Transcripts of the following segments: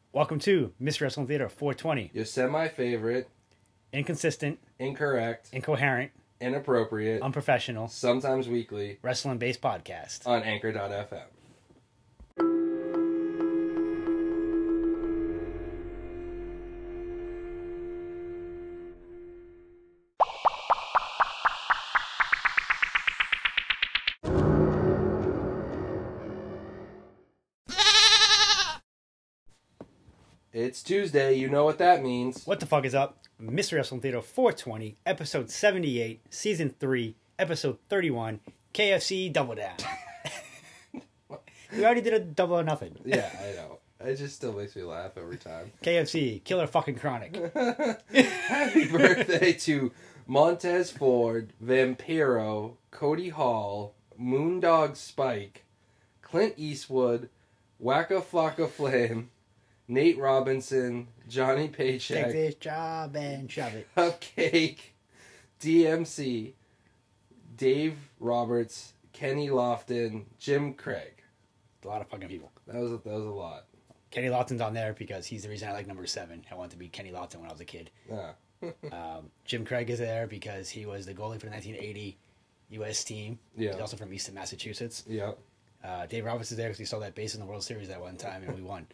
Welcome to Mr. Wrestling Theater 420. Your semi-favorite, Inconsistent, incorrect, incoherent, inappropriate, unprofessional, sometimes weekly, wrestling-based podcast. on Anchor.fm. It's Tuesday, you know what that means. What the fuck is up? Mr. Wrestling Theater 420, episode 78, season 3, episode 31, KFC Double Down. We already did a double or nothing. Yeah, I know. It just still makes me laugh every time. KFC, Killer fucking Chronic. Happy birthday to Montez Ford, Vampiro, Cody Hall, Moondog Spike, Clint Eastwood, Waka Flocka Flame, Nate Robinson, Johnny Take Paycheck, this job and shove it. Cupcake, DMC, Dave Roberts, Kenny Lofton, Jim Craig. A lot of fucking people. That was a lot. Kenny Lawton's on there because he's the reason I like number 7. I wanted to be Kenny Lawton when I was a kid. Yeah. Jim Craig is there because he was the goalie for the 1980 U.S. team. Yeah. He's also from Easton, Massachusetts. Yeah. Dave Roberts is there because he saw that base in the World Series that one time and we won.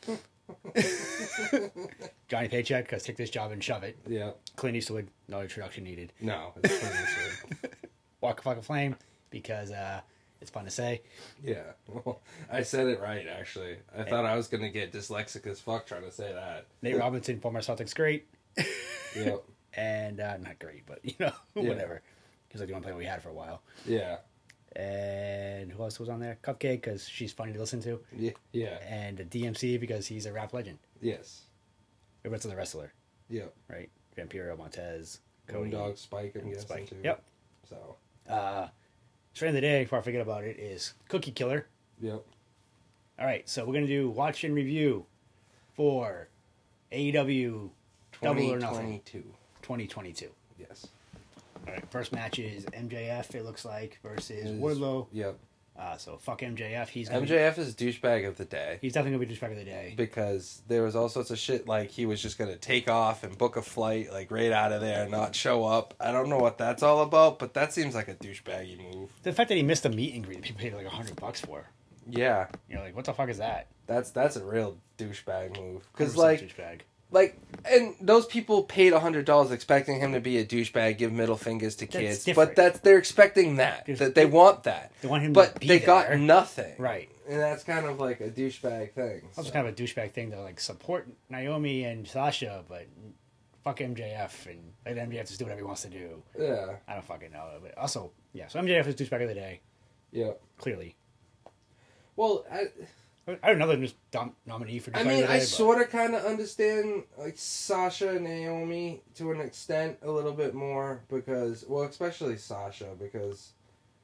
Johnny Paycheck because take this job and shove it. Yeah. Clint Eastwood, no introduction needed. No, it's Clint Eastwood. Waka Flocka Flame because it's fun to say. Yeah. Well, I said it right, actually. I thought I was going to get dyslexic as fuck trying to say that. Nate Robinson, former Celtics great. Yep. And not great, but whatever. He was like the only player we had for a while. Yeah. And who else was on there? Cupcake, because she's funny to listen to. Yeah. And DMC, because he's a rap legend. Yes. Everyone's a wrestler, Yep. right? Vampiro, Montez, Cody. Moondog Spike, I'm guessing, Spike. too. Yep. So. Straight of the day, before I forget about it, is Cookie Killer. Yep. All right, so we're going to do watch and review for AEW Double or Nothing 2022. Yes. All right, first match is MJF, it looks like, versus Wardlow. Yep. So fuck MJF. MJF is douchebag of the day. He's definitely going to be douchebag of the day. Because there was all sorts of shit like he was just going to take off and book a flight like right out of there and not show up. I don't know what that's all about, but that seems like a douchebaggy move. The fact that he missed a meet and greet that people paid like $100 for. Yeah. Like, what the fuck is that? That's a real douchebag move. Because douchebag. And those people paid $100 expecting him to be a douchebag, give middle fingers to kids. Different. But they're expecting that they want that. They want him but to be they there. got nothing. Right. And that's kind of like a douchebag thing. Also kind of a douchebag thing to like support Naomi and Sasha, but fuck MJF and let MJF just do whatever he wants to do. Yeah. I don't fucking know. But also, yeah, so MJF is douchebag of the day. Yeah. Clearly. Well, I don't know that just nominee for douchebag of the day. I sort of kind of understand like Sasha and Naomi to an extent a little bit more because, well, especially Sasha because,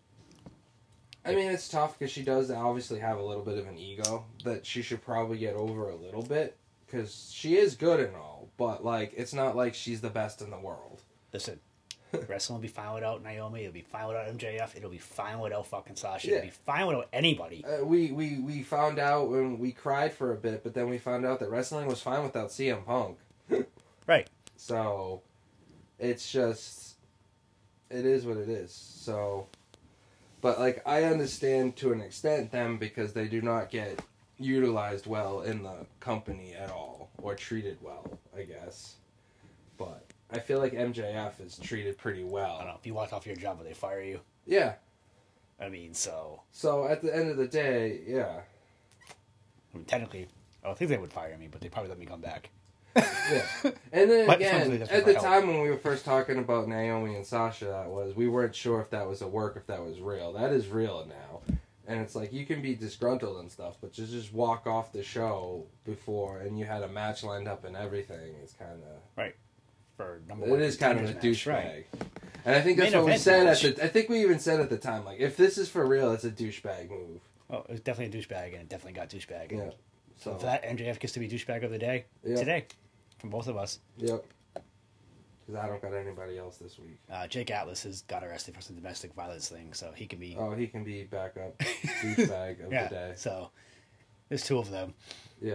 I mean, it's tough because she does obviously have a little bit of an ego that she should probably get over a little bit because she is good and all, but like it's not like she's the best in the world. Listen, wrestling will be fine without Naomi. It'll be fine without MJF. It'll be fine without fucking Sasha. Yeah. It'll be fine without anybody. We found out when we cried for a bit, but then we found out that wrestling was fine without CM Punk. Right. So, it's just, it is what it is. So, but like, I understand to an extent them because they do not get utilized well in the company at all, or treated well, I guess. But I feel like MJF is treated pretty well. I don't know. If you walk off your job, will they fire you? Yeah. I mean, so at the end of the day, yeah. I mean, technically, I don't think they would fire me, but they probably let me come back. Yeah. And then But again, that's at the help. time when we were first talking about Naomi and Sasha, we weren't sure if that was a work, if that was real. That is real now. And it's like, you can be disgruntled and stuff, but just walk off the show before, and you had a match lined up and everything. It's kind of... Right. For number one. It is kind of a douchebag. Right. And I think that's Main what we event said match. I think we even said at the time, like, if this is for real, it's a douchebag move. Oh, it was definitely a douchebag, and it definitely got douchebag. Yeah. So for that, MJF gets to be douchebag of the day today, from both of us. Yep. Because I don't got anybody else this week. Jake Atlas has got arrested for some domestic violence thing, so he can be... Oh, he can be backup douchebag of the day. So there's 2 of them. Yeah.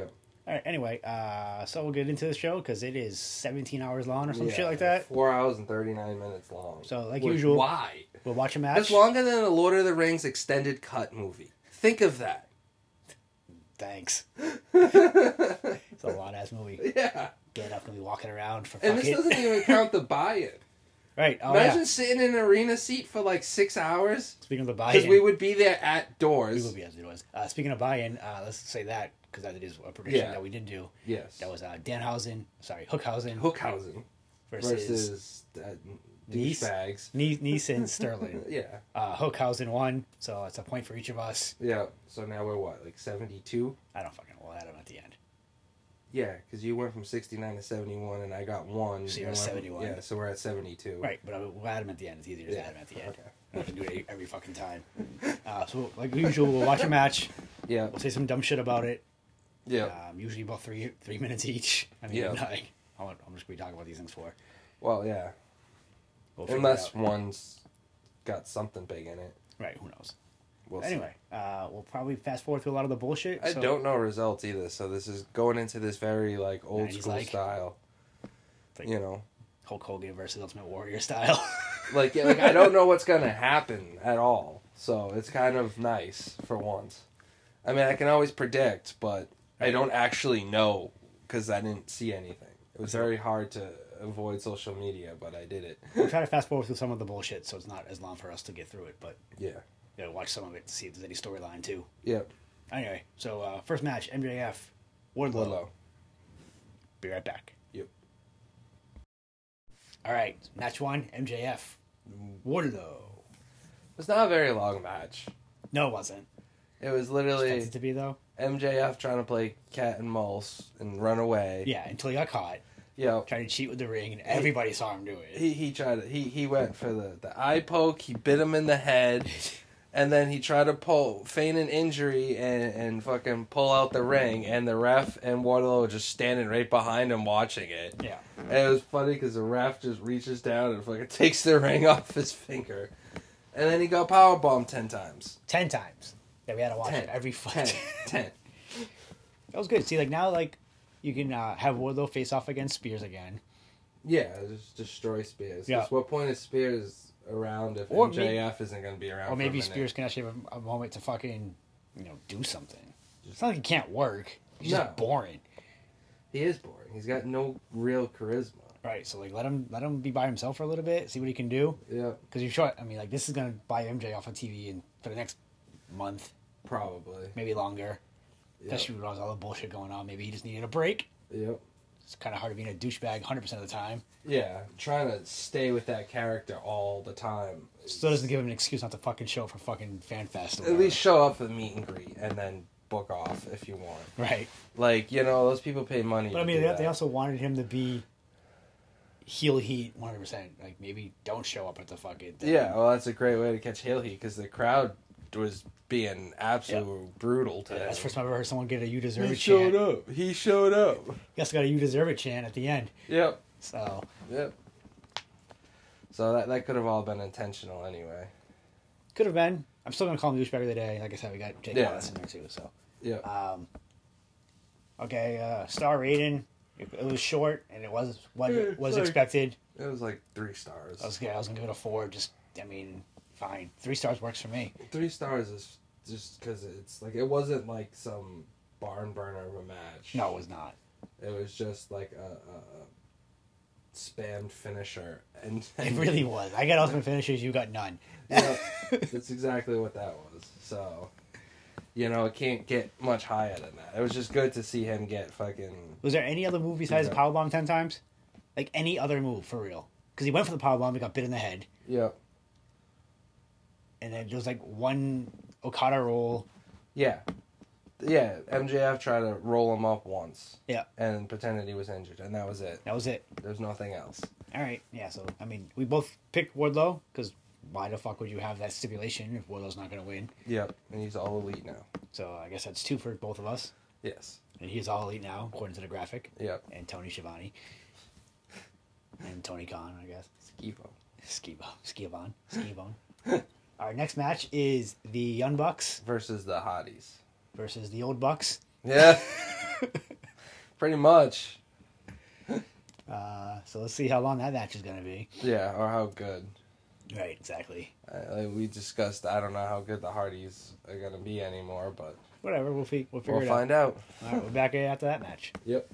All right. Anyway, so we'll get into the show because it is 17 hours long or some shit like that. 4 hours and 39 minutes long. So, like usual, why? we'll watch a match. That's longer than a Lord of the Rings extended cut movie. Think of that. Thanks. It's a long ass movie. Yeah. Getting up and be walking around for And fucking... this doesn't even count the buy-in. Right. Oh, Imagine sitting in an arena seat for like 6 hours. Speaking of the buy-in... Because we would be there at doors. We would be as it was. Speaking of buy-in, let's say that, because that is a prediction that we did do. Yes. That was Hookhausen Hookhausen. Versus douchebags. Nice and Sterling. Yeah. Hookhausen won, so it's a point for each of us. Yeah. So now we're what, like 72? I don't fucking know. We'll add them at the end. Yeah, because you went from 69 to 71, and I got 1. So you're at 71. Yeah, so we're at 72. Right, but we'll add them at the end. It's easier to add them at the end. Okay. I don't have to do it every fucking time. So, like usual, we'll watch a match. Yeah. We'll say some dumb shit about it. Yeah. Usually about three minutes each. I mean, Yeah. I'm just going to be talking about these things for. Well, yeah. We'll figure Unless it out. one's got something big in it. Right, who knows? We'll see. Anyway, we'll probably fast forward through a lot of the bullshit. I don't know results either, so this is going into this very like old 90s school like. style. Like You know, Hulk Hogan versus Ultimate Warrior style. like I don't know what's gonna happen at all, so it's kind of nice for once. I mean, I can always predict, but I don't actually know because I didn't see anything. It was very hard to avoid social media, but I did it. We'll try to fast forward through some of the bullshit, so it's not as long for us to get through it. But Yeah. watch some of it to see if there's any storyline too. Yep. Anyway, so first match, MJF, Wardlow. Wardlow. Be right back. Yep. All right, match 1, MJF, Wardlow. It's not a very long match. No, it wasn't. It was Expected literally it to be though. MJF trying to play cat and mouse and run away. Yeah, until he got caught Yep. trying to cheat with the ring, and everybody saw him do it. He tried to, he went for the eye poke, he bit him in the head, and then he tried to feign an injury and fucking pull out the ring, and the ref and Wardlow were just standing right behind him watching it. Yeah. And it was funny because the ref just reaches down and fucking takes the ring off his finger. And then he got powerbombed 10 times. 10 times. Yeah, we had to watch 10. it every fight. 10. That was good. See, like now, like you can have Wardlow face off against Spears again. Yeah, just destroy Spears. Yeah. 'Cause what point is Spears around if Or MJF isn't going to be around Or for a maybe minute? Spears can actually have a moment to fucking, do something. It's not like he can't work. He's No. just boring. He is boring. He's got no real charisma. Right, so like let him be by himself for a little bit, see what he can do. Yeah, Because you're sure, I mean, like this is gonna buy MJ off of TV and for the next month, probably. maybe longer. Yep. Especially with all the bullshit going on. Maybe he just needed a break. Yep. It's kind of hard being a douchebag 100% of the time. Yeah, trying to stay with that character all the time. Still doesn't give him an excuse not to fucking show up for fucking Fan Fest. Or At whatever. least show up for the meet and greet and then book off if you want. Right. Like, those people pay money. But I to mean, do they that. also wanted him to be heel heat 100%. Like maybe don't show up at the fucking thing. Yeah, well, that's a great way to catch heel heat because the crowd was being absolutely brutal to him. That's the first time I've ever heard someone get a "You deserve He it" showed chant. up. He showed up. He also got a "You deserve it" chant at the end. Yep. So Yep. So that could have all been intentional anyway. could have been. I'm still gonna call him douchebag of the day. Like I said, we got Jake Ellis in there too. So Yep. okay, star rating. It was short, and it was what Yeah, was like- expected. It was like 3 stars. I was gonna give it a 4. Just, I mean, fine. 3 stars works for me. 3 stars is just because it's like it wasn't like some barn burner of a match. No, it was not. It was just like a spammed finisher, and It really was. I got ultimate finishes. You got none. yeah, that's exactly what that was. So, it can't get much higher than that. It was just good to see him get fucking. Was there any other move besides Yeah. powerbomb 10 times? Like any other move for real? Because he went for the powerbomb, he got bit in the head, Yep. and then there was like one Okada roll. Yeah. Yeah. MJF tried to roll him up once. Yeah. And pretended he was injured, and that was it. That was it. There's nothing else. All right. Yeah. So I mean, we both picked Wardlow because why the fuck would you have that stipulation if Wardlow's not going to win? Yep. And he's all elite now. So I guess that's 2 for both of us, Yes. and he's all elite now according to the graphic. Yep. And Tony Schiavone. And Tony Khan, I guess. Skivon. Our next match is the Young Bucks Versus the Hotties. versus the Old Bucks. Yeah. Pretty much. So let's see how long that match is going to be. Yeah, or how good. Right, exactly. Like we discussed, I don't know how good the Hardys are going to be anymore, but Whatever, we'll figure it out. we'll find out. All right, we're back after that match. Yep.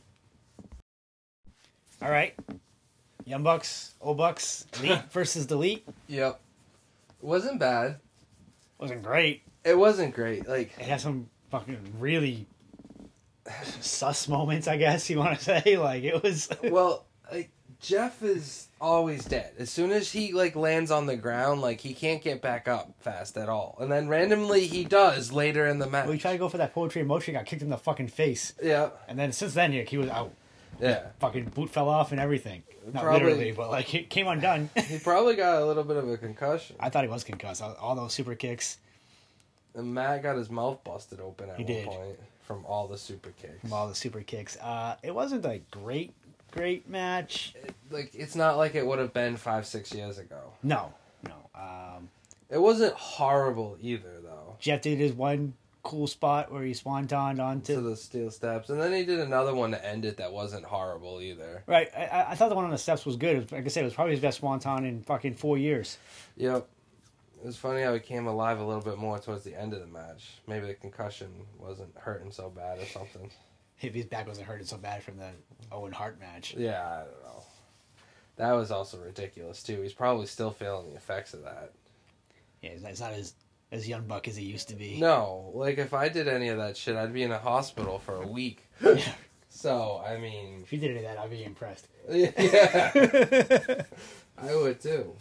All right. Young Bucks, Old Bucks, Elite versus Delete. Yep. Wasn't bad. Wasn't great. It wasn't great. Like, It had some fucking really sus moments, I guess you want to say. Like, it was... well, like, Jeff is always dead. As soon as he, like, lands on the ground, like, he can't get back up fast at all. And then randomly he does later in the match. Well, he tried to go for that poetry in motion, got kicked in the fucking face. Yeah. And then since then, he was out. Yeah. Fucking boot fell off and everything. Not Probably- literally, but like it came undone. He probably got a little bit of a concussion. I thought he was concussed. All those super kicks And Matt got his mouth busted open at He one did. point from all the super kicks. from all the super kicks. It wasn't a great match. Like, it's not like it would have been 5-6 years ago. No. It wasn't horrible either, though. Jeff did his one cool spot where he swantoned onto. To the steel steps. And then he did another one to end it that wasn't horrible either. Right. I thought the one on the steps was good. It was, like I said, it was probably his best swanton in fucking 4 years. Yep. It was funny how he came alive a little bit more towards the end of the match. Maybe the concussion wasn't hurting so bad or something. If his back wasn't hurting so bad from the Owen Hart match. Yeah, I don't know. That was also ridiculous, too. He's probably still feeling the effects of that. Yeah, it's not as young buck as he used to be. No, like, if I did any of that shit, I'd be in a hospital for a week. Yeah. So, I mean... If you did any of that, I'd be impressed. Yeah. I would, too.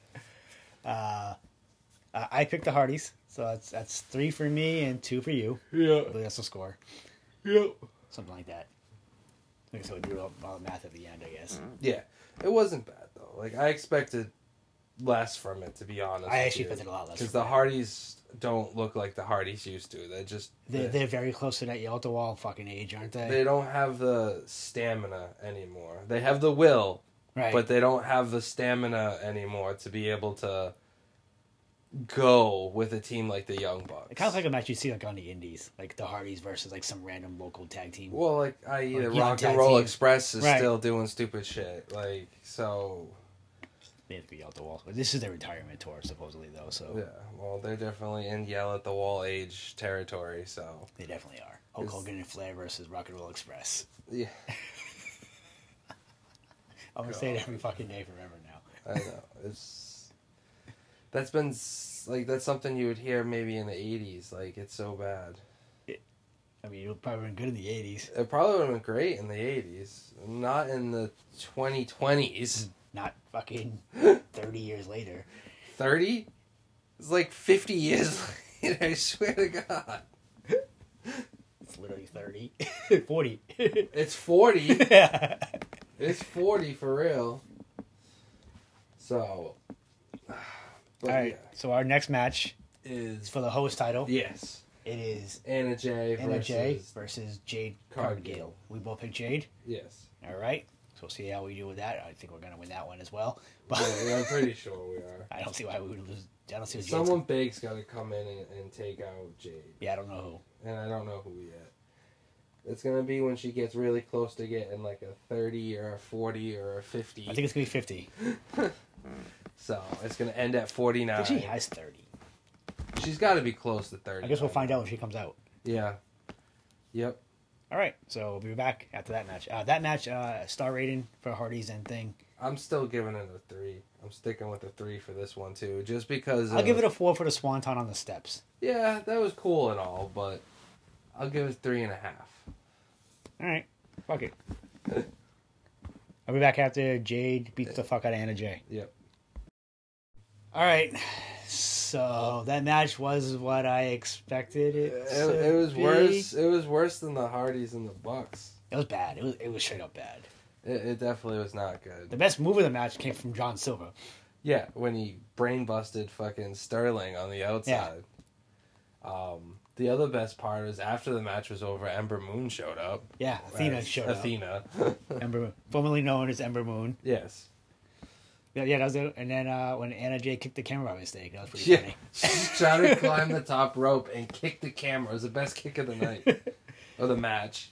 I picked the Hardys, so that's 3 for me and 2 for you. Yeah. I believe that's the score. Yep. Something like that. I guess I would do all the math at the end, I guess. Yeah. It wasn't bad, though. Like, I expected less from it, to be honest. I actually expected a lot less. Because from the Hardys don't look like the Hardys used to. They're just... They're very close to that Yell at the Wall fucking age, aren't they? They don't have the stamina anymore. They have the will, Right. but they don't have the stamina anymore to be able to go with a team like the Young Bucks. It kind of like a match you see like on the Indies, like the Hardys versus like some random local tag team. Well, like, i.e. the Like young Rock and tag Roll team. Express is Right. still doing stupid shit. Like, so... They have to be Yell at the Wall. But this is their retirement tour, supposedly, though, so Yeah, well, they're definitely in Yell at the Wall age territory, so... they definitely are. Hulk It's- Hogan and Flair versus Rock and Roll Express. Yeah, I'm gonna say it every fucking day forever now. I know. It's... That's been... Like, that's something you would hear maybe in the 80s. Like, it's so bad. I mean, it would probably been good in the 80s. It probably would have been great in the 80s. Not in the 2020s. Not fucking 30 years later. 30? It's like 50 years later, I swear to God. It's literally 30. 40. It's 40. Yeah. It's 40 for real. So. But All right, so our next match yeah, is is. for the host title. Yes. It is Anna Jay Anna Jay versus. versus Jade Cargill. Cargill. We both picked Jade. Yes. All right. So we'll see how we do with that. I think we're going to win that one as well. But Yeah, I'm pretty sure we are. I don't see why we would lose. I don't see what Jade's... Someone big's got to come in and take out Jade. Yeah, I don't know And I don't know who yet. It's going to be when she gets really close to getting like a 30 or a 40 or a 50. who. I think it's going to be 50. So it's going to end at I 49. think she has 30. She's got to be close to 30. I guess we'll find out when she comes out. Yeah. Yep. All right. So we'll be back after that match. That match, star rating for Hardy's and thing. I'm still giving it a 3. I'm sticking with a 3 for this one too, just because. I'll give it a 4 for the swanton on the steps. Yeah, that was cool and all, but I'll give it 3.5. All right. Fuck it. I'll be back after Jade beats the fuck out of Anna Jay. Yep. All right. So that match was what I expected it to It was be. worse. It was worse than the Hardys and the Bucks. It was bad. It was straight up bad. It definitely was not The good. best move of the match came from John Silver. Yeah, when he brain busted fucking Sterling on the outside. The other best part was after the match was over, Ember Moon showed up. Yeah, Athena As showed Athena. up. Ember, formerly known as Ember Moon. Yes. Yeah, that was it. And then when Anna Jay kicked the camera by mistake, that was pretty Yeah. funny. She's trying to climb the top rope and kick the camera. It was the best kick of the night. Or the match.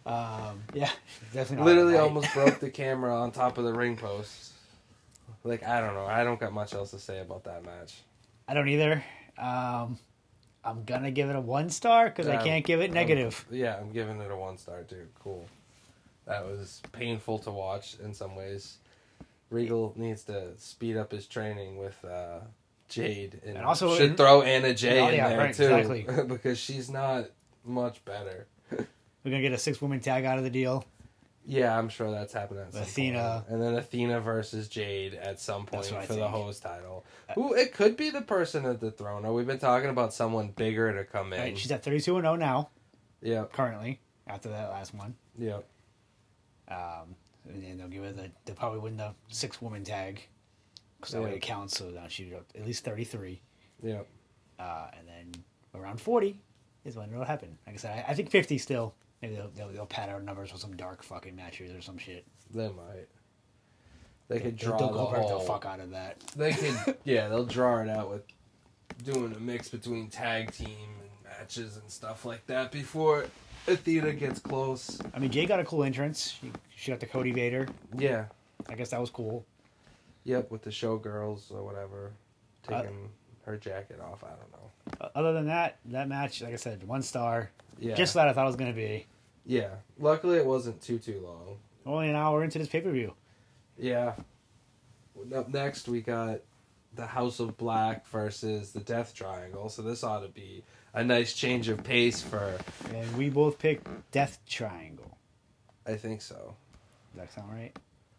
Yeah, definitely not Literally right. almost broke the camera on top of the ring post. Like, I don't know. I don't got much else to say about that match. I don't either. I'm gonna give it a 1 star because I can't give it negative. I'm giving it a 1 star too. Cool. That was painful to watch in some ways. Regal needs to speed up his training with Jade, and also should throw Anna Jay in there right, too, exactly. because she's not much better. We're gonna get a 6-woman tag out of the deal. Yeah, I'm sure that's happening at some Athena. point. And then Athena versus Jade at some point for the host title. Who it could be the person at the throne. We've been talking about someone bigger to come in. Right, she's at 32-0 now. Yep. Currently, after that last one. Yep. And then they'll give her they'll probably win the 6-woman tag because that way it counts. So now she's at least 33. Yep. And then around 40 is when it'll happen. Like I said, I think 50 still. Maybe they'll pad our numbers with some dark fucking matches or some shit. They might. They could draw they'll the go whole... the fuck out of that. They could, they'll draw it out with doing a mix between tag team and matches and stuff like that before Athena gets close. I mean, Jay got a cool entrance. She got the Cody Vader. Yeah. I guess that was cool. Yep, with the showgirls or whatever, taking her jacket off. I don't know. Other than that match, like I said, 1 star. Yeah. Just what I thought it was going to be. Yeah. Luckily, it wasn't too long. Only an hour into this pay-per-view. Yeah. Up next, we got the House of Black versus the Death Triangle. So this ought to be a nice change of pace for... And we both picked Death Triangle. I think so. Does that sound right?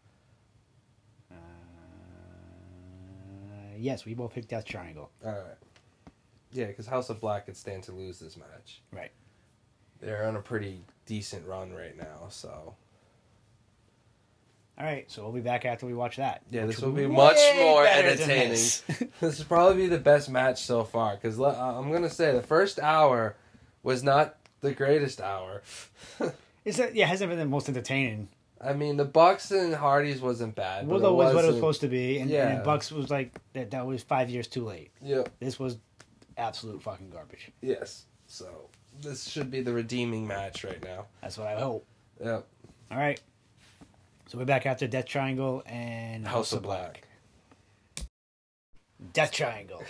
Yes, we both picked Death Triangle. All right. Yeah, because House of Black could stand to lose this match. Right. They're on a pretty decent run right now, so... All right, so we'll be back after we watch that. Yeah, this will be be much more better than entertaining. this. This will probably be the best match so far, because I'm going to say the first hour was not the greatest hour. Hasn't been the most entertaining. I mean, the Bucks and Hardys wasn't bad. Willow was what it was supposed to be, and Yeah. Bucks was like, that was 5 years too late. Yep. This was absolute fucking garbage. Yes. So, this should be the redeeming match right now. That's what I hope. Yep. All right. So we're back after Death Triangle and House of Black. Death Triangle.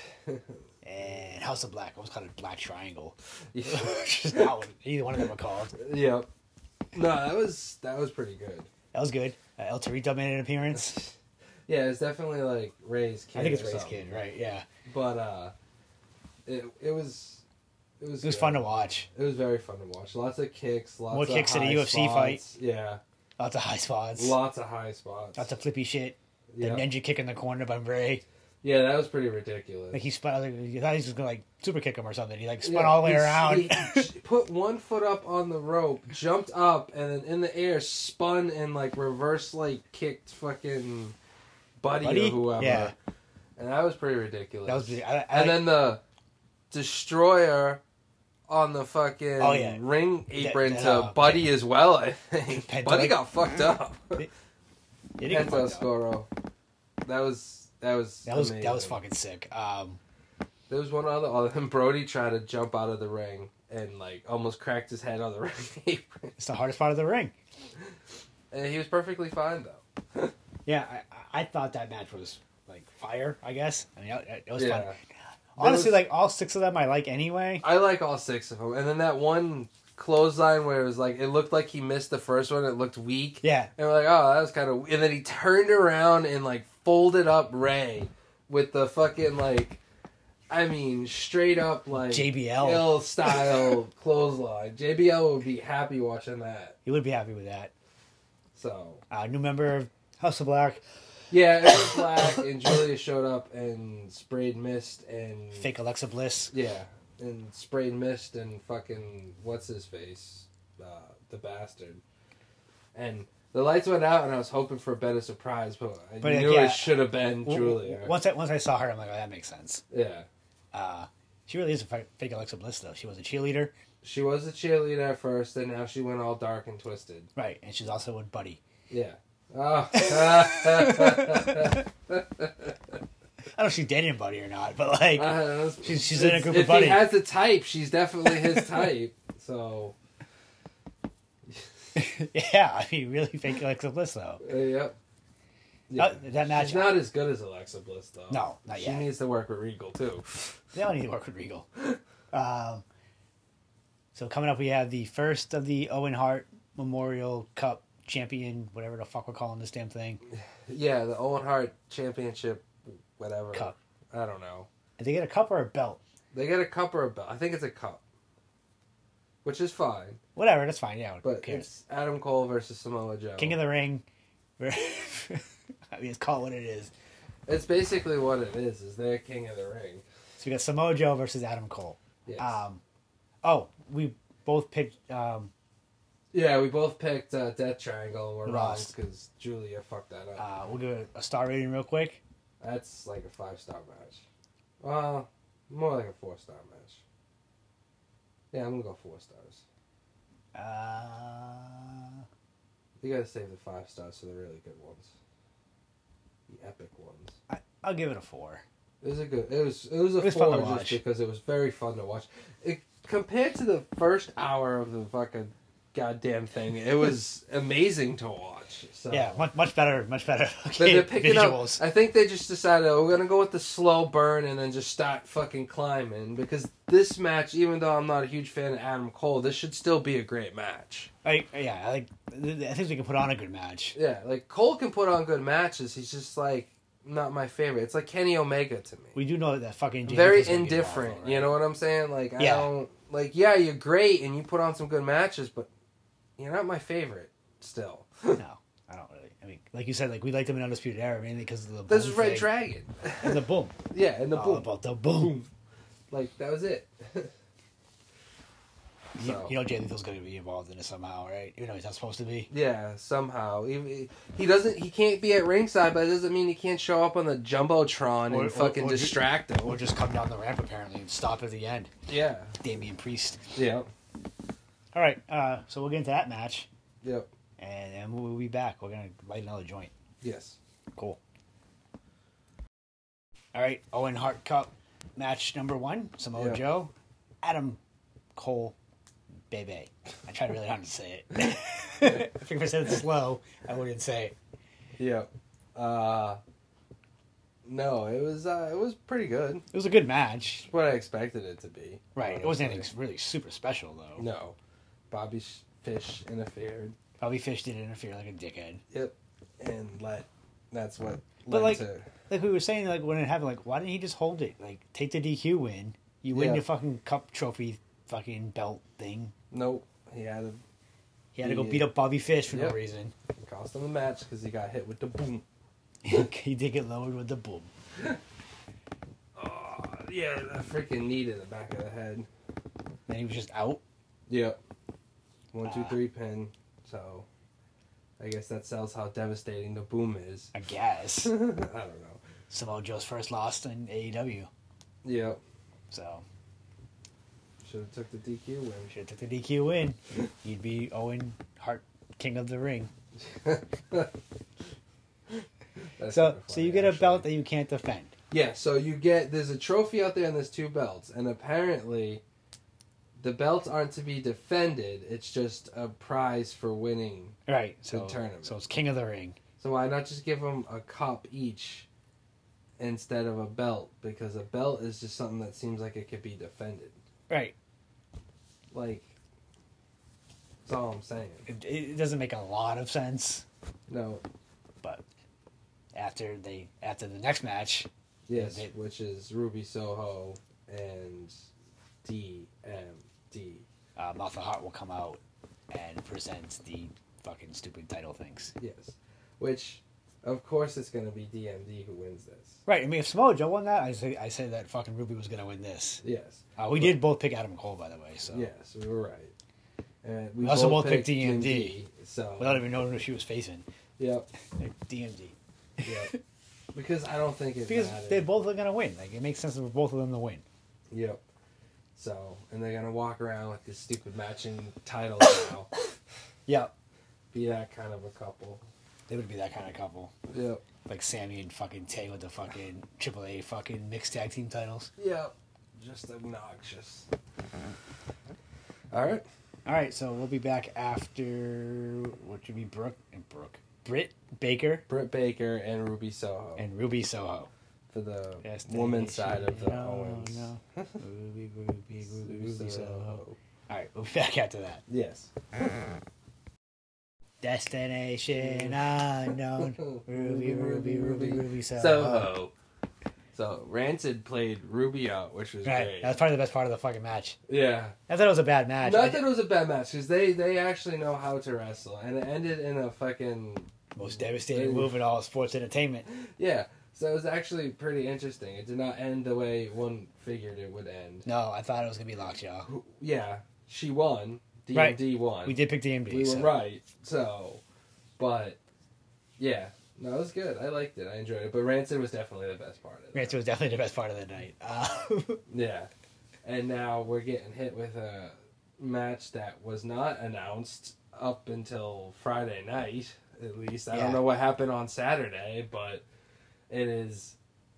And House of Black. I almost called it Black Triangle. Yeah. Just not what either one of them were called. Yep. No, that was pretty good. That was good. El Torito made an appearance. Yeah, it's definitely like Ray's kid. I think it's or Ray's something. kid, right? Yeah. But it was It was good. fun to watch. It was very fun to watch. Lots of kicks. Lots More of kicks than a high UFC fight. spots. Yeah. Lots of high spots. Lots of high spots. Lots of flippy shit. Yeah. The ninja kick in the corner by Ray. Yeah, that was pretty ridiculous. Like he spun. Like, he thought he was just gonna like super kick him or something. He like spun all the way around. He put one foot up on the rope, jumped up, and then in the air spun and like reverse like kicked fucking Buddy? Or whoever. Yeah. And that was pretty ridiculous. That was. And then the Destroyer on the fucking ring apron to Buddy as well, I think. Penta, Buddy got fucked up. Did he get Penta fucked up? Scoro. That was amazing. That was fucking sick. There was one other and Brody tried to jump out of the ring and like almost cracked his head on the ring apron. It's the hardest part of the ring. And he was perfectly fine though. Yeah, I thought that match was like fire. I guess. I mean, it was fun. Yeah. Honestly, like all 6 of them, I like anyway. I like all 6 of them. And then that one clothesline where it was like, it looked like he missed the first one. It looked weak. Yeah. And we're like, oh, that was kind of... And then he turned around and like folded up Ray with the fucking like... I mean, straight up like... JBL. Ill style clothesline. JBL would be happy watching that. He would be happy with that. So... New member of House of Black. Yeah, it was Black, and Julia showed up and sprayed mist and... Fake Alexa Bliss. Yeah, and sprayed mist and fucking... What's his face? The bastard. And the lights went out, and I was hoping for a better surprise, but I knew it should have been Julia. Once I saw her, I'm like, oh, that makes sense. Yeah. She really is a fake Alexa Bliss, though. She was a cheerleader. She was a cheerleader at first, and now she went all dark and twisted. Right, and she's also with Buddy. Yeah. Oh. I don't know if she's dating Buddy or not, but like she's in a group of Buddy. If he has the type, she's definitely his type. So Yeah, I mean, really fake Alexa Bliss though. Yep. Yeah. That match. She's not as good as Alexa Bliss though. No, not She yet. needs to work with Regal too. They don't need to work with Regal. So coming up, we have the first of the Owen Hart Memorial Cup champion, whatever the fuck we're calling this damn thing. Yeah, the Owen Hart Championship, whatever. Cup. I don't know. Did they get a cup or a belt? They get a cup or a belt. I think it's a cup, which is fine. Whatever, that's fine. Yeah, who But cares? it's Adam Cole versus Samoa Joe. King of the Ring. I mean, it's called what it is. It's basically what it is. Is they're King of the Ring. So we got Samoa Joe versus Adam Cole. Yes. We both picked. Yeah, we both picked Death Triangle and we're wrong Lost. because Julia fucked that up. We'll do a star rating real quick. That's like a 5-star match. Well, more like a 4-star match. Yeah, I'm gonna go 4 stars. You gotta save the 5 stars for the really good ones, the epic ones. I'll give it a 4. It was a good. It was a It was 4 fun to just watch. because it was very fun to watch. Compared to the first hour of the fucking goddamn thing, it was amazing to watch. So. Yeah, much better. Much better. But they're picking visuals. up. I think they just decided we're gonna go with the slow burn and then just start fucking climbing because this match, even though I'm not a huge fan of Adam Cole, this should still be a great match. I think we can put on a good match. Yeah, like Cole can put on good matches. He's just like not my favorite. It's like Kenny Omega to me. We do know that fucking Jay Very Lethal's gonna get indifferent. involved, right? You know what I'm saying? Like I Yeah. don't like. Yeah, you're great and you put on some good matches, but you're not my favorite still. No, I don't really. I mean, like you said, like we liked him in Undisputed Era mainly because of the This boom is Red thing. Dragon. And the boom. Yeah, and the All boom. about the boom. Like that was it. So. You know Jay Lethal's going to be involved in it somehow, right? Even though he's not supposed to be. Yeah, somehow he doesn't. He can't be at ringside, but it doesn't mean he can't show up on the jumbotron and fucking distract him. Or just come down the ramp apparently and stop at the end. Yeah. Damian Priest. Yeah. All right, so we'll get into that match, Yep. and then we'll be back. We're gonna light another joint. Yes. Cool. All right, Owen Hart Cup match number 1. Samoa Yeah. Joe, Adam Cole, Bebe. I tried really hard to say it. I think if I said it slow, I wouldn't say it. Yep. No, it was pretty good. It was a good match. What I expected it to be. Right, it wasn't anything really super special though. No. Bobby Fish interfered. Bobby Fish did interfere like a dickhead. Yep. And that's what But led like, to. like we were saying, like when it happened, like why didn't he just hold it? Like take the DQ win. You win Yeah. the fucking cup trophy, fucking belt thing. Nope. He had He had to go Yeah. beat up Bobby Fish for no Yep. reason. it cost him the match because he got hit with the boom. He did get lowered with the boom. Oh, yeah, that freaking knee to the back of the head. Then he was just out. Yep. 1, 2, 3 pin. So, I guess that tells how devastating the boom is. I guess. I don't know. Samoa Joe's first loss in AEW. Yep. So Should have took the DQ win. should have took the DQ win. You'd be Owen Hart, King of the Ring. That's So kinda so funny, you get a actually. belt that you can't defend. Yeah, so there's a trophy out there and there's 2 belts. And apparently, the belts aren't to be defended. It's just a prize for winning. Right. So tournament. so it's King of the Ring. So why not just give them a cup each instead of a belt? Because a belt is just something that seems like it could be defended. Right. Like, that's all I'm saying. It doesn't make a lot of sense, No, but after the next match, yes, They- which is Ruby Soho and DMD. Martha Hart will come out and present the fucking stupid title things. Yes, which, of course, it's going to be DMD who wins this. Right. I mean, if Samoa Joe won that, I say that fucking Ruby was gonna win this. Yes, We did both pick Adam Cole, by the way. So yes, we were right. And We also both picked DMD. So without even knowing who she was facing, yep, like, DMD. yep. Because I don't think it Because mattered. they both are gonna win. Like it makes sense for both of them to win. Yep. So, and they're gonna walk around with this stupid matching title now. Yeah. Be that kind of a couple. They would be that kind of couple. Yep. Like Sammy and fucking Tay with the fucking AAA fucking mixed tag team titles. Yep. Just obnoxious. All right. All right, so we'll be back after what should be Britt Baker Britt Baker and Ruby Soho and Ruby Soho for the Destination. woman's side of the No, Owens. no. Ruby Soho. All right, we'll be back after that. Yes. Destination unknown. Ruby Soho. Soho. So Rancid played Ruby out, which was Right, great. that was probably the best part of the fucking match. Yeah. I thought it was a bad match. Not that it was a bad match, because they actually know how to wrestle, and it ended in a fucking... Most devastating move in all of sports entertainment. Yeah, so it was actually pretty interesting. It did not end the way one figured it would end. No, I thought it was going to be Lockjaw. Yeah, she won. DMD Right. won. We did pick DMD. We so. were right, so... But, yeah. No, it was good. I liked it. I enjoyed it. But Rancid was definitely the best part of it. Rancid was definitely the best part of the night. Yeah. And now we're getting hit with a match that was not announced up until Friday night, at least. I Yeah. don't know what happened on Saturday, but it is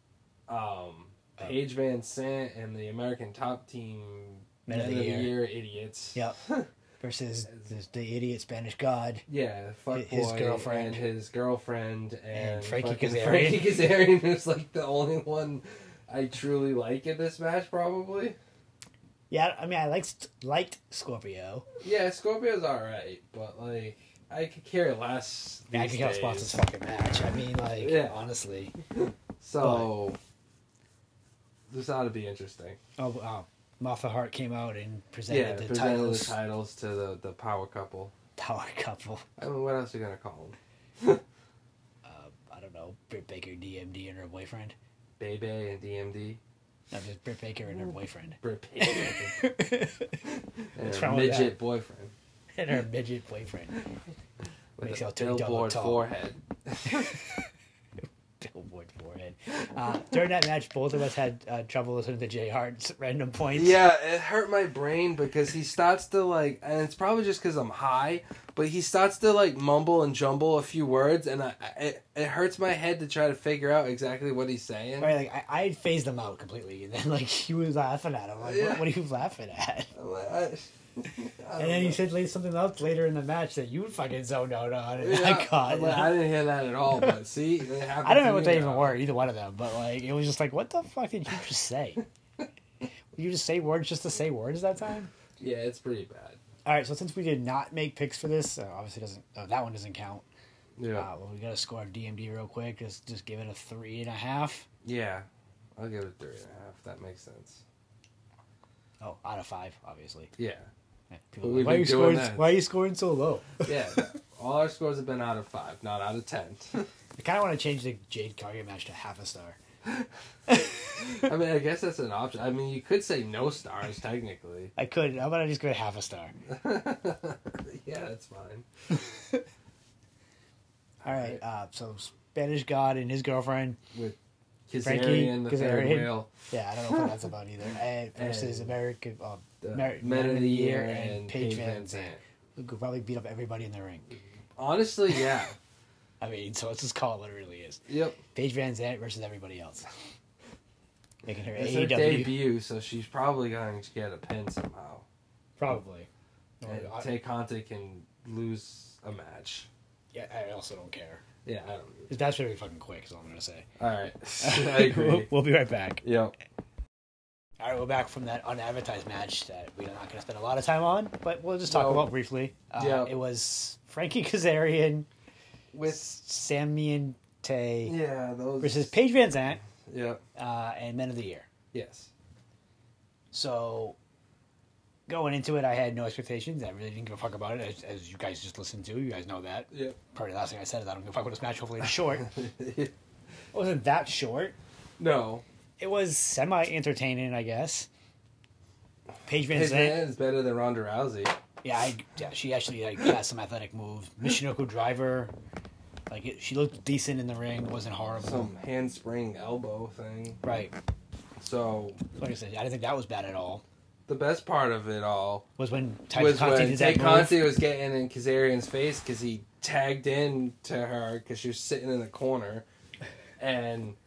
Paige Van Sant and the American Top Team Men of the Year. idiots. Yep. Versus the idiot Spanish god. Yeah, fuckboy His girlfriend. and his girlfriend and Frankie fucking Kazarian. Frankie Kazarian is like the only one I truly like in this match, probably. Yeah, I mean, I liked Scorpio. Yeah, Scorpio's alright, but like I could care less. Yeah, I these could care days. spots this fucking match. I mean, like, Yeah. honestly. So this ought to be interesting. Oh, Martha Hart came out and Yeah, presented the presented titles. the titles to the power couple. Power couple. I mean, what else are you gonna call them? I don't know. Britt Baker, DMD, and her boyfriend. Bebe and DMD. No, just Britt Baker and her boyfriend. Britt Baker and What's her wrong with midget that? boyfriend And her midget boyfriend. with Makes a y'all turn double billboard tall. forehead. Billboard forehead. During that match, both of us had trouble listening to Jay Hart's random points. Yeah, it hurt my brain because he starts to like, and it's probably just because I'm high, but he starts to like mumble and jumble a few words, and it hurts my head to try to figure out exactly what he's saying. Right, like I had phased him out completely, and then like he was laughing at him. Like, Yeah. what are you laughing at? I'm like, I And then he said something else later in the match that you fucking zoned out on, and Yeah, I caught. I'm like, I didn't hear that at all, but see, it happened I don't to know what me they even now. were, either one of them, but like it was just like, what the fuck did you just say? You just say words just to say words that time? Yeah, it's pretty bad. All right, so since we did not make picks for this, obviously that one doesn't count. Yeah, Well, we got to score DMD real quick. Just give it a 3.5. yeah, I'll give it 3.5. That makes sense. Oh, out of 5, obviously. Yeah, People But are like, we've been doing that. why are you scoring so low? yeah. All our scores have been out of 5, not out of 10. I kind of want to change the Jade Cargill match to half a star. I mean, I guess that's an option. I mean, you could say no stars technically. I could. I'm gonna just go half a star. Yeah, that's fine. All right. So Spanish God and his girlfriend. With Frankie Kazarian, the third Kazarian. wheel, Yeah, I don't know what that's about either. Versus And American the Men of the Year and Paige Van Van Zandt. Who could probably beat up everybody in the ring. Honestly, yeah. I mean, so let's just call it what it really is. Yep. Paige Van Zandt versus everybody else. Making her It's her AEW. debut, so she's probably going to get a pin somehow. Probably. And Tay Conti can lose a match. Yeah, I also don't care. Yeah, I don't. This match should be fucking quick, is all I'm going to say. All right, I agree. We'll be right back. Yep. All right, we're back from that unadvertised match that we're not going to spend a lot of time on, but we'll just talk No. about briefly. Yeah. It was Frankie Kazarian With Sami Tay those versus Paige Van Zandt Yep. and Men of the Year. Yes. So going into it, I had no expectations. I really didn't give a fuck about it, as you guys just listened to. You guys know that. Yep. Probably the last thing I said is I don't give a fuck about this match. Hopefully it's short. It wasn't that short. No. It was semi-entertaining, I guess. Paige Van Paige Zandt. Van is better than Ronda Rousey. Yeah, she actually has some athletic moves. Michinoku driver. She looked decent in the ring. It wasn't horrible. Some handspring elbow thing. Right. So Like I said, I didn't think that was bad at all. the best part of it all Was when was Conti when did Tay that Conti move. was getting in Kazarian's face because he tagged in to her because she was sitting in the corner, and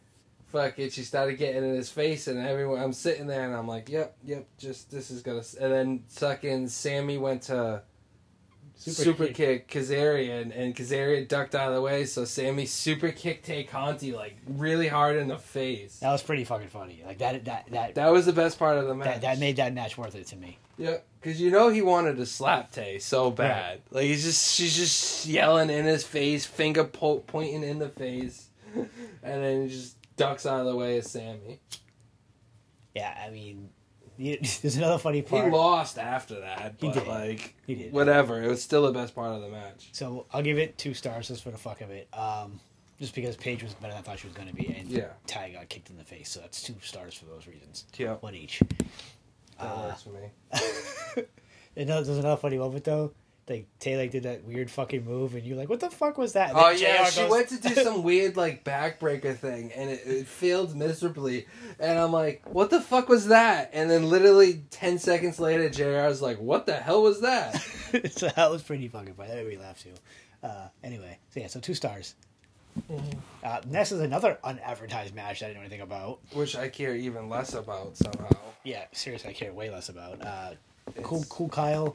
fucking, she started getting in his face, and everyone, I'm sitting there, and I'm like, yep, just, this is gonna, and then fucking Sammy went to super kick Kazarian, and Kazarian ducked out of the way, so Sammy super kicked Tay Conti, like, really hard in the face. That was pretty fucking funny. Like, That was the best part of the match. That made that match worth it to me. Yep, because you know he wanted to slap Tay so bad. Right. Like, she's just yelling in his face, finger pointing in the face, and then he just ducks out of the way of Sammy. Yeah, I mean, there's another funny part. He lost after that, but he did. Like, he did. Whatever. It was still the best part of the match. So I'll give it 2 stars just for the fuck of it. Just because Paige was better than I thought she was going to be, and Ty got kicked in the face, so that's 2 stars for those reasons. Yeah. 1 each. That works for me. And there's another funny moment though. Like Tay did that weird fucking move, and you're like, "What the fuck was that?" Oh yeah, she went to do some weird like backbreaker thing, and it failed miserably. And I'm like, "What the fuck was that?" And then literally 10 seconds later, JR's like, "What the hell was that?" So that was pretty fucking funny. That made me laugh too. Anyway, so 2 stars. Mm-hmm. Next is another unadvertised match that I didn't know anything about, which I care even less about somehow. Yeah, seriously, I care way less about. Cool Kyle.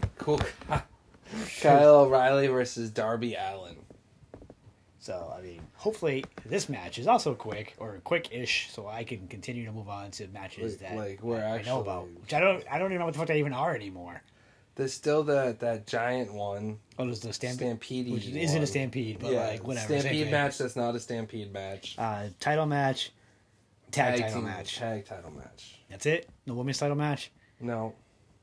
Kyle O'Reilly versus Darby Allin. So, I mean, hopefully this match is also quick, or quick-ish, so I can continue to move on to matches that I know about. Which I don't even know what the fuck they even are anymore. There's still that giant one. Oh, there's the Stampede? Which one. Isn't a Stampede, but whatever. Stampede match that's not a Stampede match. Title match. Tag title match. Tag title match. That's it? No women's title match? No.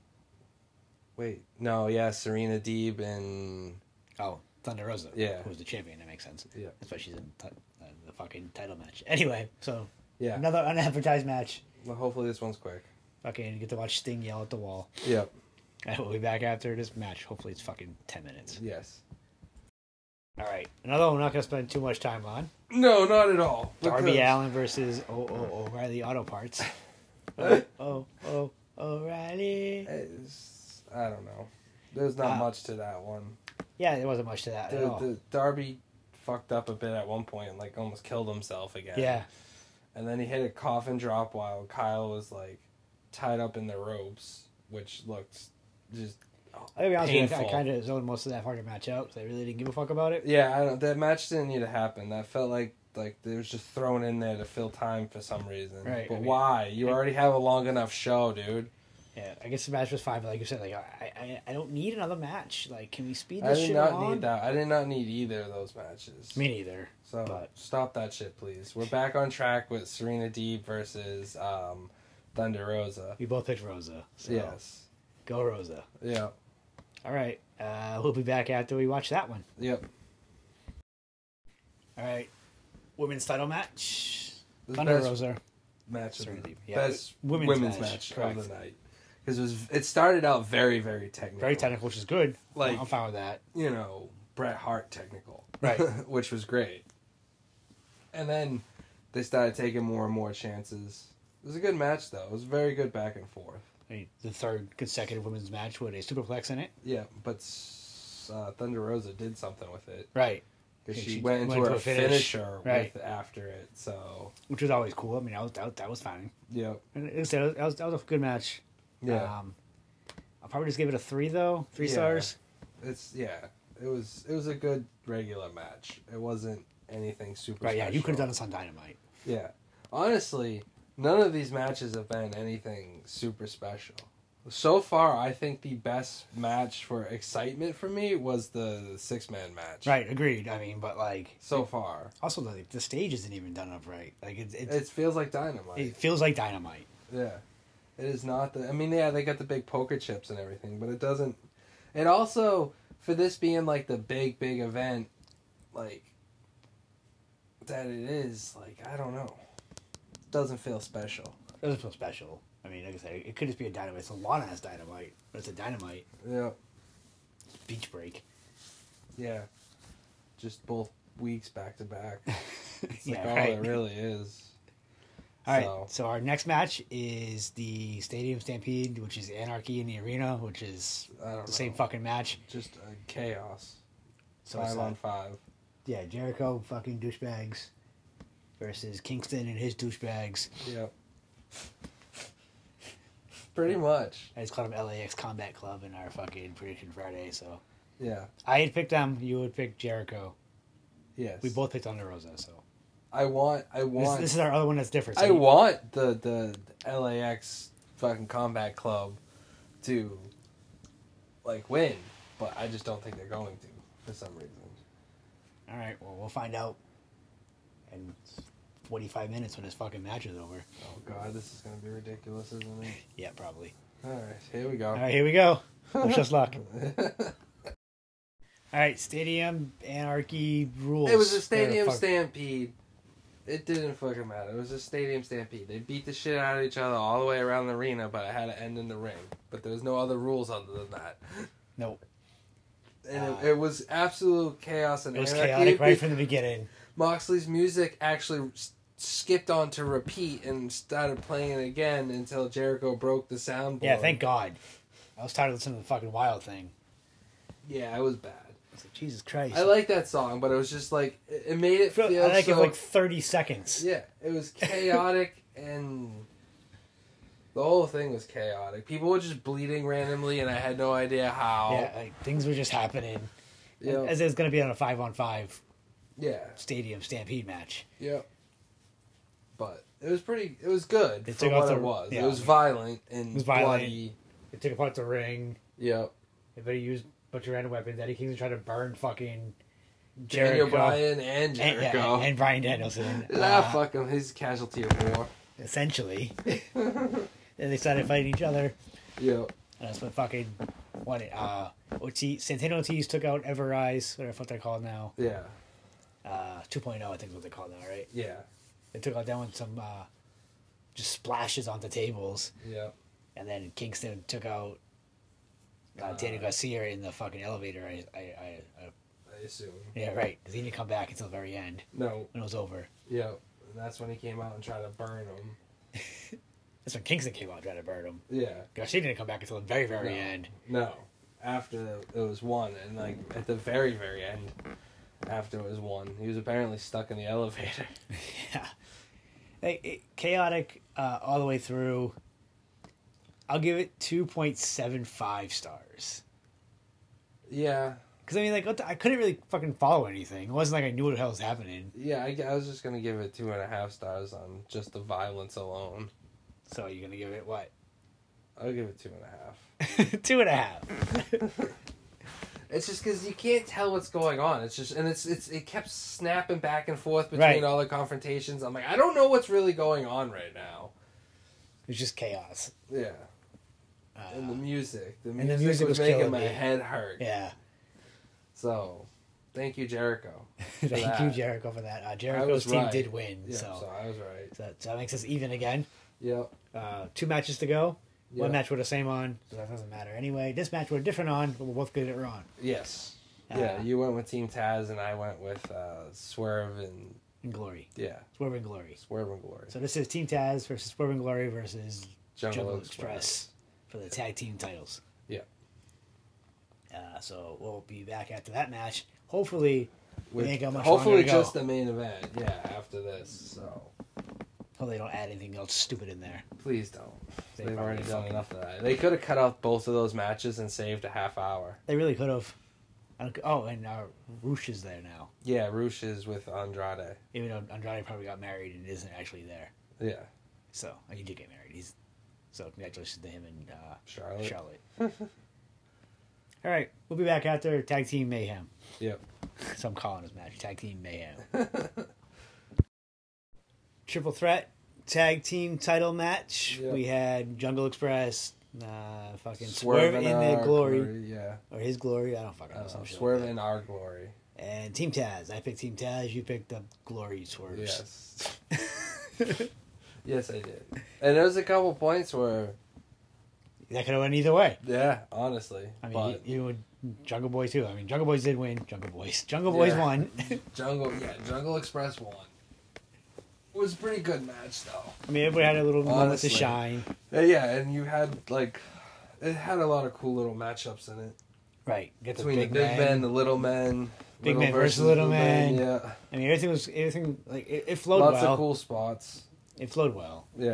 Wait. No, yeah, Serena Deeb and... Oh, Thunder Rosa. Yeah. Who was the champion, that makes sense. Yeah. That's why she's in the fucking title match. Anyway, so... Yeah. Another unadvertised match. Well, hopefully this one's quick. Okay, you get to watch Sting yell at the wall. Yep. And we'll be back after this match. Hopefully it's fucking 10 minutes. Yes. Alright, another one we're not going to spend too much time on. No, not at all. Darby Allin versus O'Reilly Auto Parts. O'Reilly. I don't know. There's not much to that one. Yeah, there wasn't much to that at all. Darby fucked up a bit at one point and like almost killed himself again. Yeah. And then he hit a coffin drop while Kyle was like tied up in the ropes, which looked just I'll be honest with you, I kind of zoned most of that fucking match out because I really didn't give a fuck about it. Yeah, that match didn't need to happen. That felt like it was just thrown in there to fill time for some reason. Right. But why? You already have a long enough show, dude. Yeah, I guess the match was fine, but like you said, like I don't need another match. Like, can we speed this shit along? I did not need that. I did not need either of those matches. Me neither. So stop that shit, please. We're back on track with Serena Deeb versus Thunder Rosa. We both picked Rosa. So yes. Go Rosa. Yeah. All right. We'll be back after we watch that one. Yep. All right. Women's title match. Thunder Rosa. Match of the best women's match of the night. Because it started out very, very technical. Very technical, which is good. Like, I'm fine with that. You know, Bret Hart technical. Right. Which was great. And then they started taking more and more chances. It was a good match, though. It was very good back and forth. The third consecutive women's match with a superplex in it. Yeah, but Thunder Rosa did something with it. Right. Because she went into her finisher after it, so... Which was always cool. I mean, that was fine. Yep. And that was a good match. Yeah. I'll probably just give it a 3, though. 3 stars. It was a good regular match. It wasn't anything super right, special. Yeah, you could have done this on Dynamite. Yeah. Honestly, none of these matches have been anything super special. So far, I think the best match for excitement for me was the 6-man match. Right, agreed. I mean, but like... So far. Also, the stage isn't even done up right. Like it feels like Dynamite. It feels like Dynamite. Yeah. It is not the... I mean, yeah, they got the big poker chips and everything, but it doesn't... It also, for this being like the big event, like, that it is, like, I don't know. It doesn't feel special. It doesn't feel special. I mean, like I said, it could just be a Dynamite. So Lana has Dynamite, but it's a Dynamite. Yeah. Beach break. Yeah. Just both weeks back to back. It's yeah, like all it really is. All right, so our next match is the Stadium Stampede, which is Anarchy in the Arena, which is the same fucking match. Just chaos. So 5 on 5. Yeah, Jericho, fucking douchebags. versus Kingston and his douchebags. Yep. Pretty much. I just called them LAX Combat Club in our fucking Prediction Friday, so. Yeah. I had picked them, you would pick Jericho. Yes. We both picked Thunder Rosa, so. I want. This is our other one that's different. So I want the LAX fucking Combat Club to, like, win, but I just don't think they're going to for some reason. All right, well, we'll find out in 45 minutes when this fucking match is over. Oh god, this is gonna be ridiculous, isn't it? Yeah, probably. All right, here we go. All right, here we go. Wish us luck. All right, Stadium Anarchy rules. It was a stadium stampede. It didn't fucking matter. It was a stadium stampede. They beat the shit out of each other all the way around the arena, but it had to end in the ring. But there was no other rules other than that. Nope. And it was absolute chaos and it was anarchy. chaotic right from the beginning. Moxley's music actually skipped on to repeat and started playing it again until Jericho broke the soundboard. Yeah, thank God. I was tired of listening to the fucking Wild thing. Yeah, it was bad. I was like, Jesus Christ. I like that song, but it was just like, it made it feel I like so... it for like 30 seconds. Yeah, it was chaotic and the whole thing was chaotic. People were just bleeding randomly and I had no idea how. Yeah, like, things were just happening. Yep. As it was going to be on a 5-on-5 stadium stampede match. Yep. But it was good They for took what off the- it was. yeah. It was violent and It was violent. bloody. They took apart the ring. Yep. Everybody used a bunch of random weapons. Eddie Kingston tried to burn fucking Daniel Jericho. Bryan and Jericho. And Bryan Danielson. Fuck him. He's a casualty of war. Essentially. And they started fighting each other. Yep. And that's what fucking... Santino Ortiz took out Everrise, whatever the fuck they're called now. Yeah. 2.0, I think is what they're called now, right? Yeah. They took out them with some just splashes onto tables. Yep. And then Kingston took out Daniel Garcia in the fucking elevator. I assume. Yeah, right. Because he didn't come back until the very end. No. When it was over. Yep. And that's when he came out and tried to burn him. That's when Kingston came out and tried to burn him. Yeah. Garcia didn't come back until the very, very end. No. After it was won. And, like, at the very, very end, after it was won, he was apparently stuck in the elevator. Yeah. Chaotic all the way through. I'll give it 2.75 stars. Yeah. Because, I mean, like, I couldn't really fucking follow anything. It wasn't like I knew what the hell was happening. Yeah, I was just going to give it 2.5 stars on just the violence alone. So you're going to give it what? I'll give it 2.5. 2.5. It's just because you can't tell what's going on. It's just, and it kept snapping back and forth between all the confrontations. I'm like, I don't know what's really going on right now. It's just chaos. Yeah. And the music was was making my me. head hurt. Yeah. So, thank you, Jericho. Thank you, Jericho, for that. Jericho's team did win. Yeah, so I was right. So that makes us even again. Yep. 2 matches to go. Yep. One match with the same on, so that doesn't matter. Anyway, this match we're different on, but we're both good at it on. Yes. Yeah, you went with Team Taz, and I went with Swerve and Glory. Yeah. Swerve and Glory. Swerve and Glory. So this is Team Taz versus Swerve and Glory versus Jungle Express for the tag team titles. Yeah. So we'll be back after that match. Hopefully, we ain't got much hopefully longer to go. just the main event. Yeah, after this. So. Hope they don't add anything else stupid in there. Please don't. They've probably already done enough of that. They could have cut out both of those matches and saved a half hour. They really could have. Oh, and Roosh is there now. Yeah, Roosh is with Andrade. Even though Andrade probably got married and isn't actually there. Yeah. So, he did get married. So, congratulations to him and Charlotte. All right, we'll be back after Tag Team Mayhem. Yep. So I'm calling this match Tag Team Mayhem. Triple threat tag team title match. Yep. We had Jungle Express, fucking Swerve in their glory. Yeah. Or his glory. I don't fucking know. Some shit Swerve like in our glory. And Team Taz. I picked Team Taz. You picked the Glory Swerves. Yes. Yes, I did. And there was a couple points where that could have went either way. Yeah, honestly. I mean, you would Jungle Boys too. I mean, Jungle Boys did win. Jungle Boys won. Jungle Express won. It was a pretty good match, though. I mean, everybody had a little moment to shine. Yeah, and you had, like... It had a lot of cool little matchups in it. Right. Get the between the big men, the little men. Big man versus little man. Yeah. I mean, everything like it flowed Lots well. of cool spots. It flowed well. Yeah.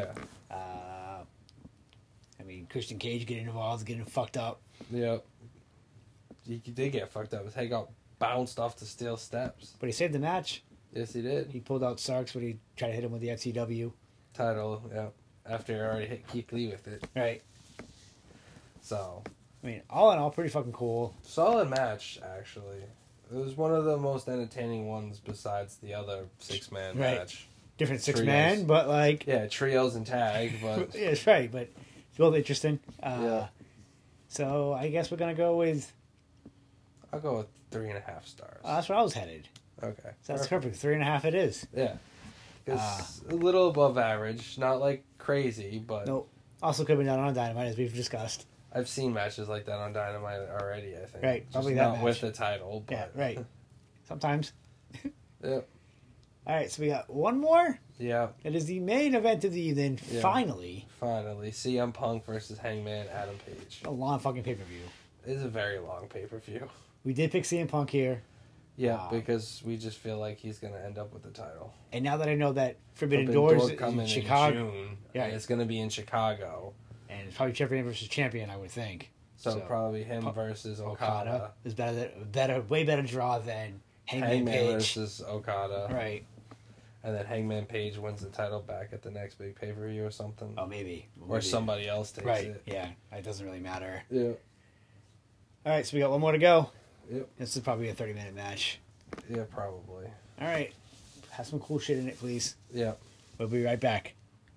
I mean, Christian Cage getting involved, getting fucked up. Yep. He did get fucked up. His head got bounced off the steel steps. But he saved the match. Yes, he did. He pulled out Starks when he tried to hit him with the FCW. Title, yeah. After he already hit Keith Lee with it. Right. So. I mean, all in all, pretty fucking cool. Solid match, actually. It was one of the most entertaining ones besides the other 6-man match. Different 6-man, but like... Yeah, trios and tag, but... yeah, that's right, but it's both interesting. Yeah. So I guess we're going to go with... I'll go with 3.5 stars. That's where I was headed. Okay. So that's perfect. 3.5 it is. Yeah. It's a little above average. Not like crazy, but... Nope. Also could have been done on Dynamite, as we've discussed. I've seen matches like that on Dynamite already, I think. Right. Just Probably that not match. with the title, but... Yeah, right. Sometimes. Yep. All right, so we got one more. Yeah. It is the main event of the evening. Yeah. Finally. CM Punk versus Hangman Adam Page. A long fucking pay-per-view. It is a very long pay-per-view. We did pick CM Punk here. Yeah, because we just feel like he's going to end up with the title. And now that I know that Forbidden Doors is coming in Chicago. in June. Yeah. And it's going to be in Chicago. And it's probably champion versus champion, I would think. So probably him versus Okada. Is way better draw than Hangman Page. versus Okada. Right. And then Hangman Page wins the title back at the next big pay-per-view or something. Oh, maybe. Or somebody else takes it. Yeah, it doesn't really matter. Yeah. All right, so we got one more to go. Yep. This is probably a 30-minute match. Yeah, probably. All right. Have some cool shit in it, please. Yeah. We'll be right back.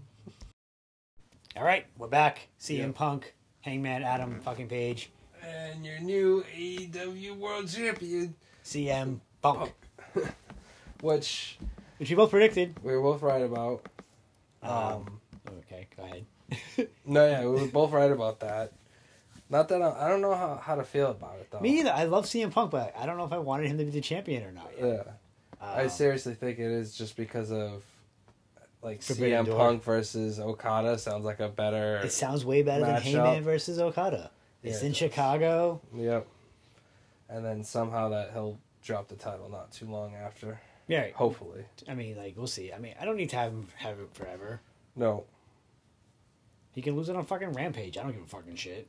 All right, we're back. CM Yep. Punk, Hangman Adam fucking Page. And your new AEW World Champion, CM Punk. Which we both predicted. we were both right about. Okay, go ahead. No, yeah, we were both right about that. Not that I don't know how to feel about it, though. Me either. I love CM Punk, but I don't know if I wanted him to be the champion or not yet. Yeah. I seriously think it is just because of, like, Forbidden CM Door. Punk versus Okada sounds like a better... It sounds way better than matchup. Heyman versus Okada. It's Yeah, in it does. Chicago. Yep. And then somehow that he'll drop the title not too long after. Yeah. Hopefully. I mean, like, we'll see. I mean, I don't need to have it forever. No. He can lose it on fucking Rampage. I don't give a fucking shit.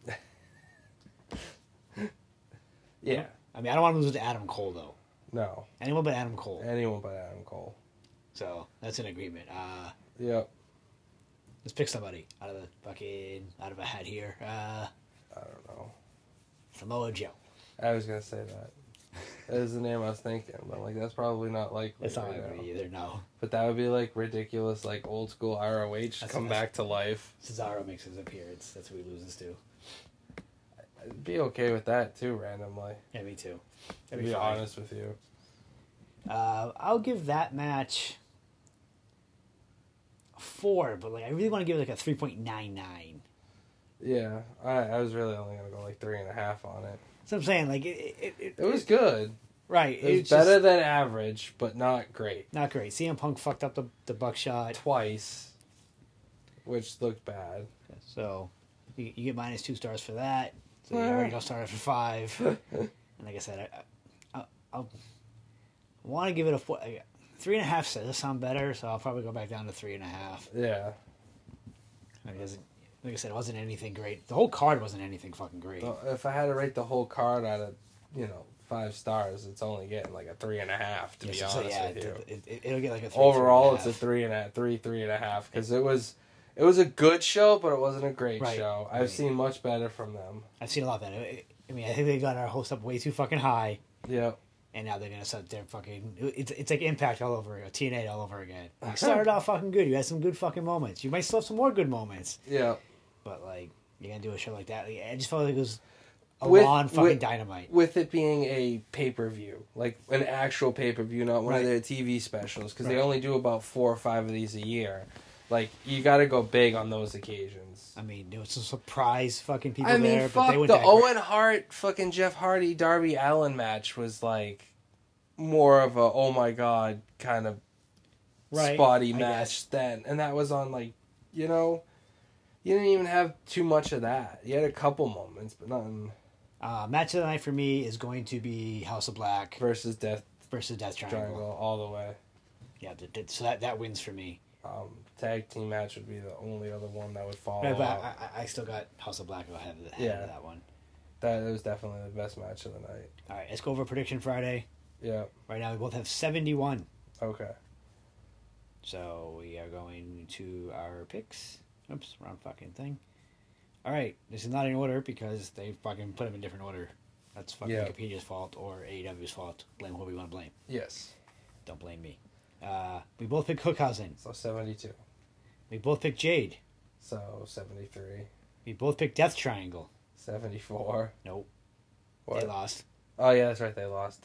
Yeah. I mean, I don't want to lose it to Adam Cole, though. No. Anyone but Adam Cole. Anyone but Adam Cole. So, that's an agreement. Yep. Let's pick somebody out of a hat here. I don't know. Samoa Joe. I was going to say that. That is the name I was thinking. But, like, that's probably not likely. That's not right likely now. either, no. But that would be, like, ridiculous, like, old school ROH come back to life. Cesaro makes his appearance. That's who he loses to. I'd be okay with that, too, randomly. Yeah, me too. To That'd be fine. honest with you. I'll give that match a 4, but like I really want to give it like a 3.99. Yeah. I was really only going to go, like, 3.5 on it. So I'm saying, like it It was good. right. It was It's better just than average, but not great. not great. CM Punk fucked up the buckshot, Twice. Which looked bad. so you get minus 2 stars for that. So you already got started for 5. And like I said, I want to give it a 4. 3.5 does sound better, so I'll probably go back down to 3.5. Yeah. Because, like I said, it wasn't anything great. The whole card wasn't anything fucking great. So if I had to rate the whole card out of, 5 stars, it's only getting like a 3.5, to be Yeah, honest so yeah, with you. it'll get like a 3. Overall, 3.5. it's a 3.5, because it was a good show, but it wasn't a great Right. show. I've Right. seen much better from them. I've seen a lot better. I mean, I think they got our hopes up way too fucking high, Yep. and now they're gonna start their fucking. It's like Impact all over again, TNA all over again. You started off fucking good. You had some good fucking moments. You might still have some more good moments, Yep. but like you're gonna do a show like that. Like, I just felt like it was a With- lawn fucking with- Dynamite. With it being a pay-per-view, like an actual pay-per-view, not one Right. of their TV specials, because they Right. only do about 4 or 5 of these a year. Like, you got to go big on those occasions. I mean, there was some surprise fucking people I mean, there, but fuck, they went the that Owen Hart, fucking Jeff Hardy, Darby Allin match was like more of a oh my god kind of Right, spotty I match guess. then, and that was on like you didn't even have too much of that. You had a couple moments, but nothing. Match of the night for me is going to be House of Black versus Death Triangle. all the way. Yeah, so that wins for me. Tag team match would be the only other one that would follow. Right, but I still got House of Black ahead of that one. That was definitely the best match of the night. All right, let's go over Prediction Friday. Yeah. Right now we both have 71. Okay. So we are going to our picks. Oops, wrong fucking thing. All right, this is not in order because they fucking put them in different order. That's fucking Wikipedia's fault or AEW's fault. Blame who we want to blame. Yes. Don't blame me. We both picked Hookhausen. So 72. We both picked Jade. So 73. We both picked Death Triangle. 74. Nope. What? They lost. Oh, yeah, that's right. They lost.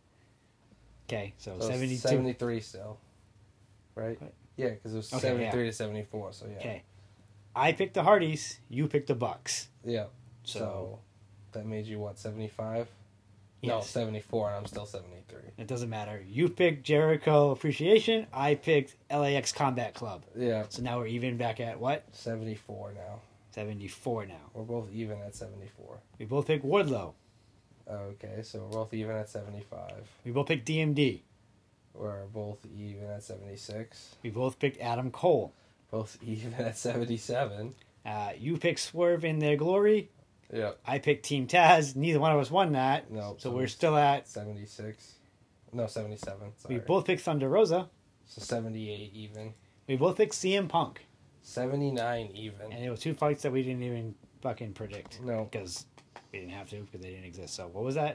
Okay, so 72. 73 still. Right? What? Yeah, because it was 73 to 74, so yeah. Okay. I picked the Hardys. You picked the Bucks. Yeah. So that made you, what, 75? Yes. No, 74, and I'm still 73. It doesn't matter. You picked Jericho Appreciation. I picked LAX Combat Club. Yeah. So now we're even back at what? 74 now. 74 now. We're both even at 74. We both picked Wardlow. Okay, so we're both even at 75. We both picked DMD. We're both even at 76. We both picked Adam Cole. Both even at 77. You picked Swerve in Their Glory. Yeah. I picked Team Taz. Neither one of us won that. No. So we're still at 76. No, 77. Sorry. We both picked Thunder Rosa. So 78 even. We both picked CM Punk. 79 even. And there were two fights that we didn't even fucking predict. No. Because we didn't have to, because they didn't exist. So what was that?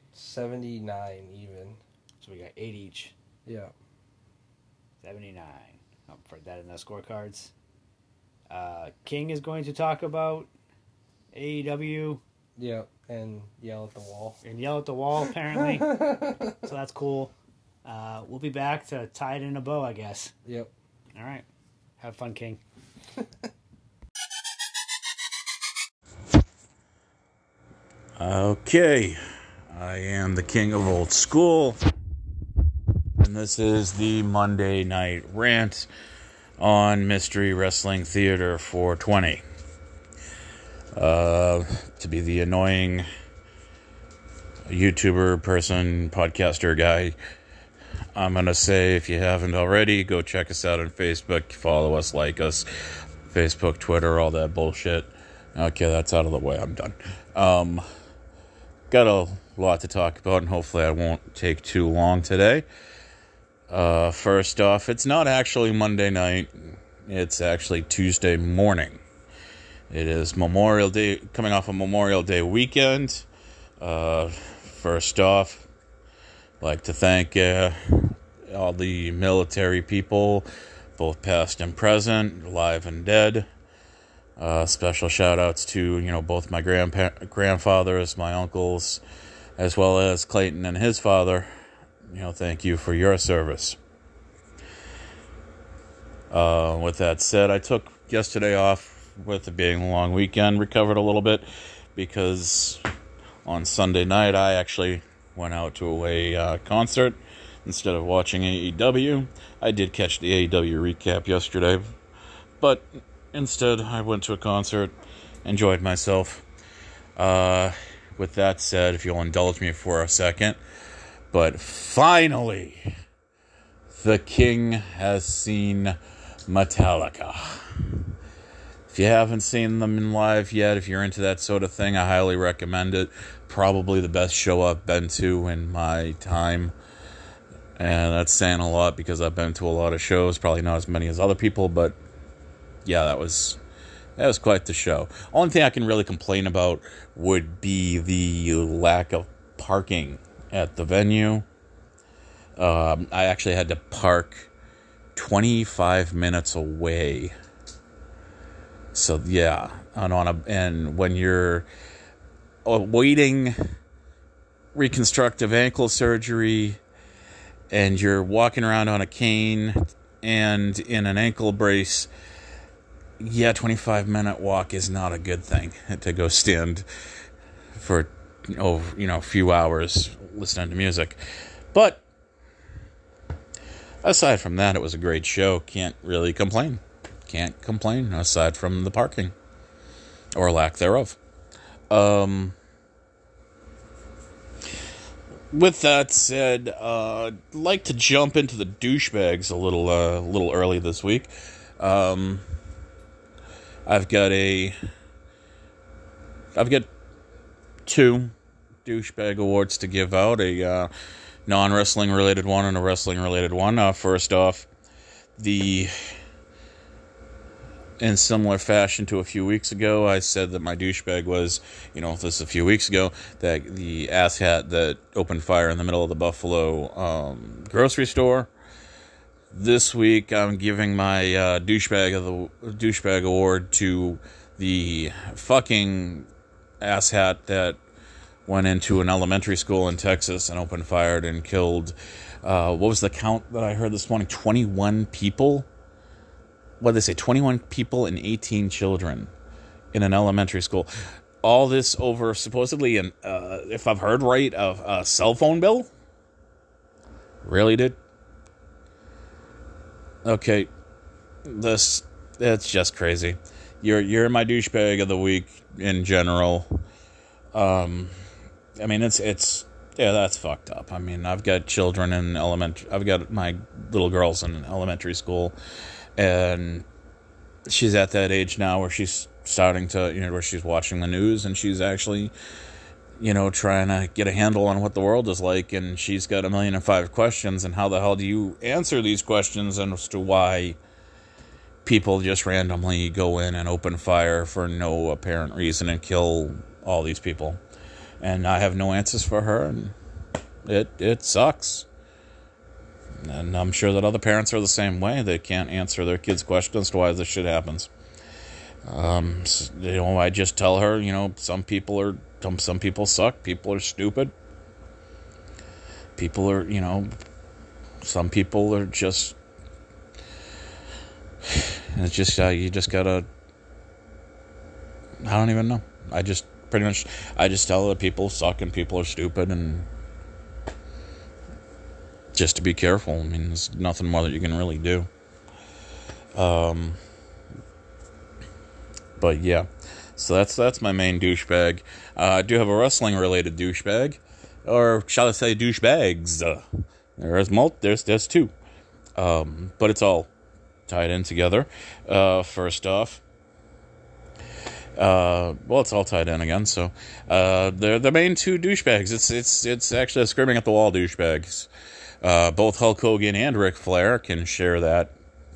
79 even. So we got 8 each. Yeah. 79. I'll put that in the scorecards. King is going to talk about AEW. Yeah, and yell at the wall. And yell at the wall, apparently. So that's cool. We'll be back to tie it in a bow, I guess. Yep. All right. Have fun, King. Okay. I am the king of old school. And this is the Monday Night Rant on Mystery Wrestling Theater 420. To be the annoying YouTuber person, podcaster guy, I'm going to say, if you haven't already, go check us out on Facebook, follow us, like us, Facebook, Twitter, all that bullshit. Okay, that's out of the way. I'm done. Got a lot to talk about, and hopefully I won't take too long today. First off, it's not actually Monday night. It's actually Tuesday morning. It is Memorial Day, coming off a Memorial Day weekend. First off, I'd like to thank all the military people, both past and present, alive and dead. Special shout-outs to, both my grandfathers, my uncles, as well as Clayton and his father. Thank you for your service. With that said, I took yesterday off with it being a long weekend, recovered a little bit, because on Sunday night I actually went out to a concert instead of watching AEW. I did catch the AEW recap yesterday, but instead I went to a concert, enjoyed myself. With that said, if you'll indulge me for a second, but finally, the King has seen Metallica. If you haven't seen them in live yet, if you're into that sort of thing, I highly recommend it. Probably the best show I've been to in my time. And that's saying a lot because I've been to a lot of shows, probably not as many as other people, but yeah, that was quite the show. Only thing I can really complain about would be the lack of parking at the venue. I actually had to park 25 minutes away. So yeah, and when you're awaiting reconstructive ankle surgery and you're walking around on a cane and in an ankle brace, yeah, 25-minute walk is not a good thing to go stand for a few hours listening to music. But aside from that, it was a great show. Can't really complain. Can't complain aside from the parking or lack thereof. with that said, like to jump into the douchebags a little early this week. I've got two douchebag awards to give out, a non-wrestling related one and a wrestling related one. First off, in similar fashion to a few weeks ago, I said that my douchebag was, this is a few weeks ago, that the asshat that opened fire in the middle of the Buffalo grocery store. This week, I'm giving my douchebag award to the fucking asshat that went into an elementary school in Texas and opened fire and killed, what was the count that I heard this morning? 21 people? What did they say? 21 people and 18 children in an elementary school. All this over supposedly, if I've heard right, a cell phone bill? Really, dude? Okay, that's just crazy. You're my douchebag of the week in general. That's fucked up. I mean, I've got children in I've got my little girls in elementary school, and she's at that age now where she's starting to, where she's watching the news and she's actually, trying to get a handle on what the world is like, and she's got 1,000,005 questions, and how the hell do you answer these questions as to why people just randomly go in and open fire for no apparent reason and kill all these people? And I have no answers for her, and it sucks. And I'm sure that other parents are the same way. They can't answer their kids' questions as to why this shit happens. I just tell her, some people suck. People are stupid. People are, some people are just. It's just you just gotta. I don't even know. I just tell her that people suck and people are stupid, and just to be careful. I mean, there's nothing more that you can really do. But yeah, so that's my main douchebag. I do have a wrestling related douchebag, or shall I say douchebags? There's two, but it's all tied in together. First off, it's all tied in again. So they're the main two douchebags. It's actually a screaming at the wall douchebags. Both Hulk Hogan and Ric Flair can share that.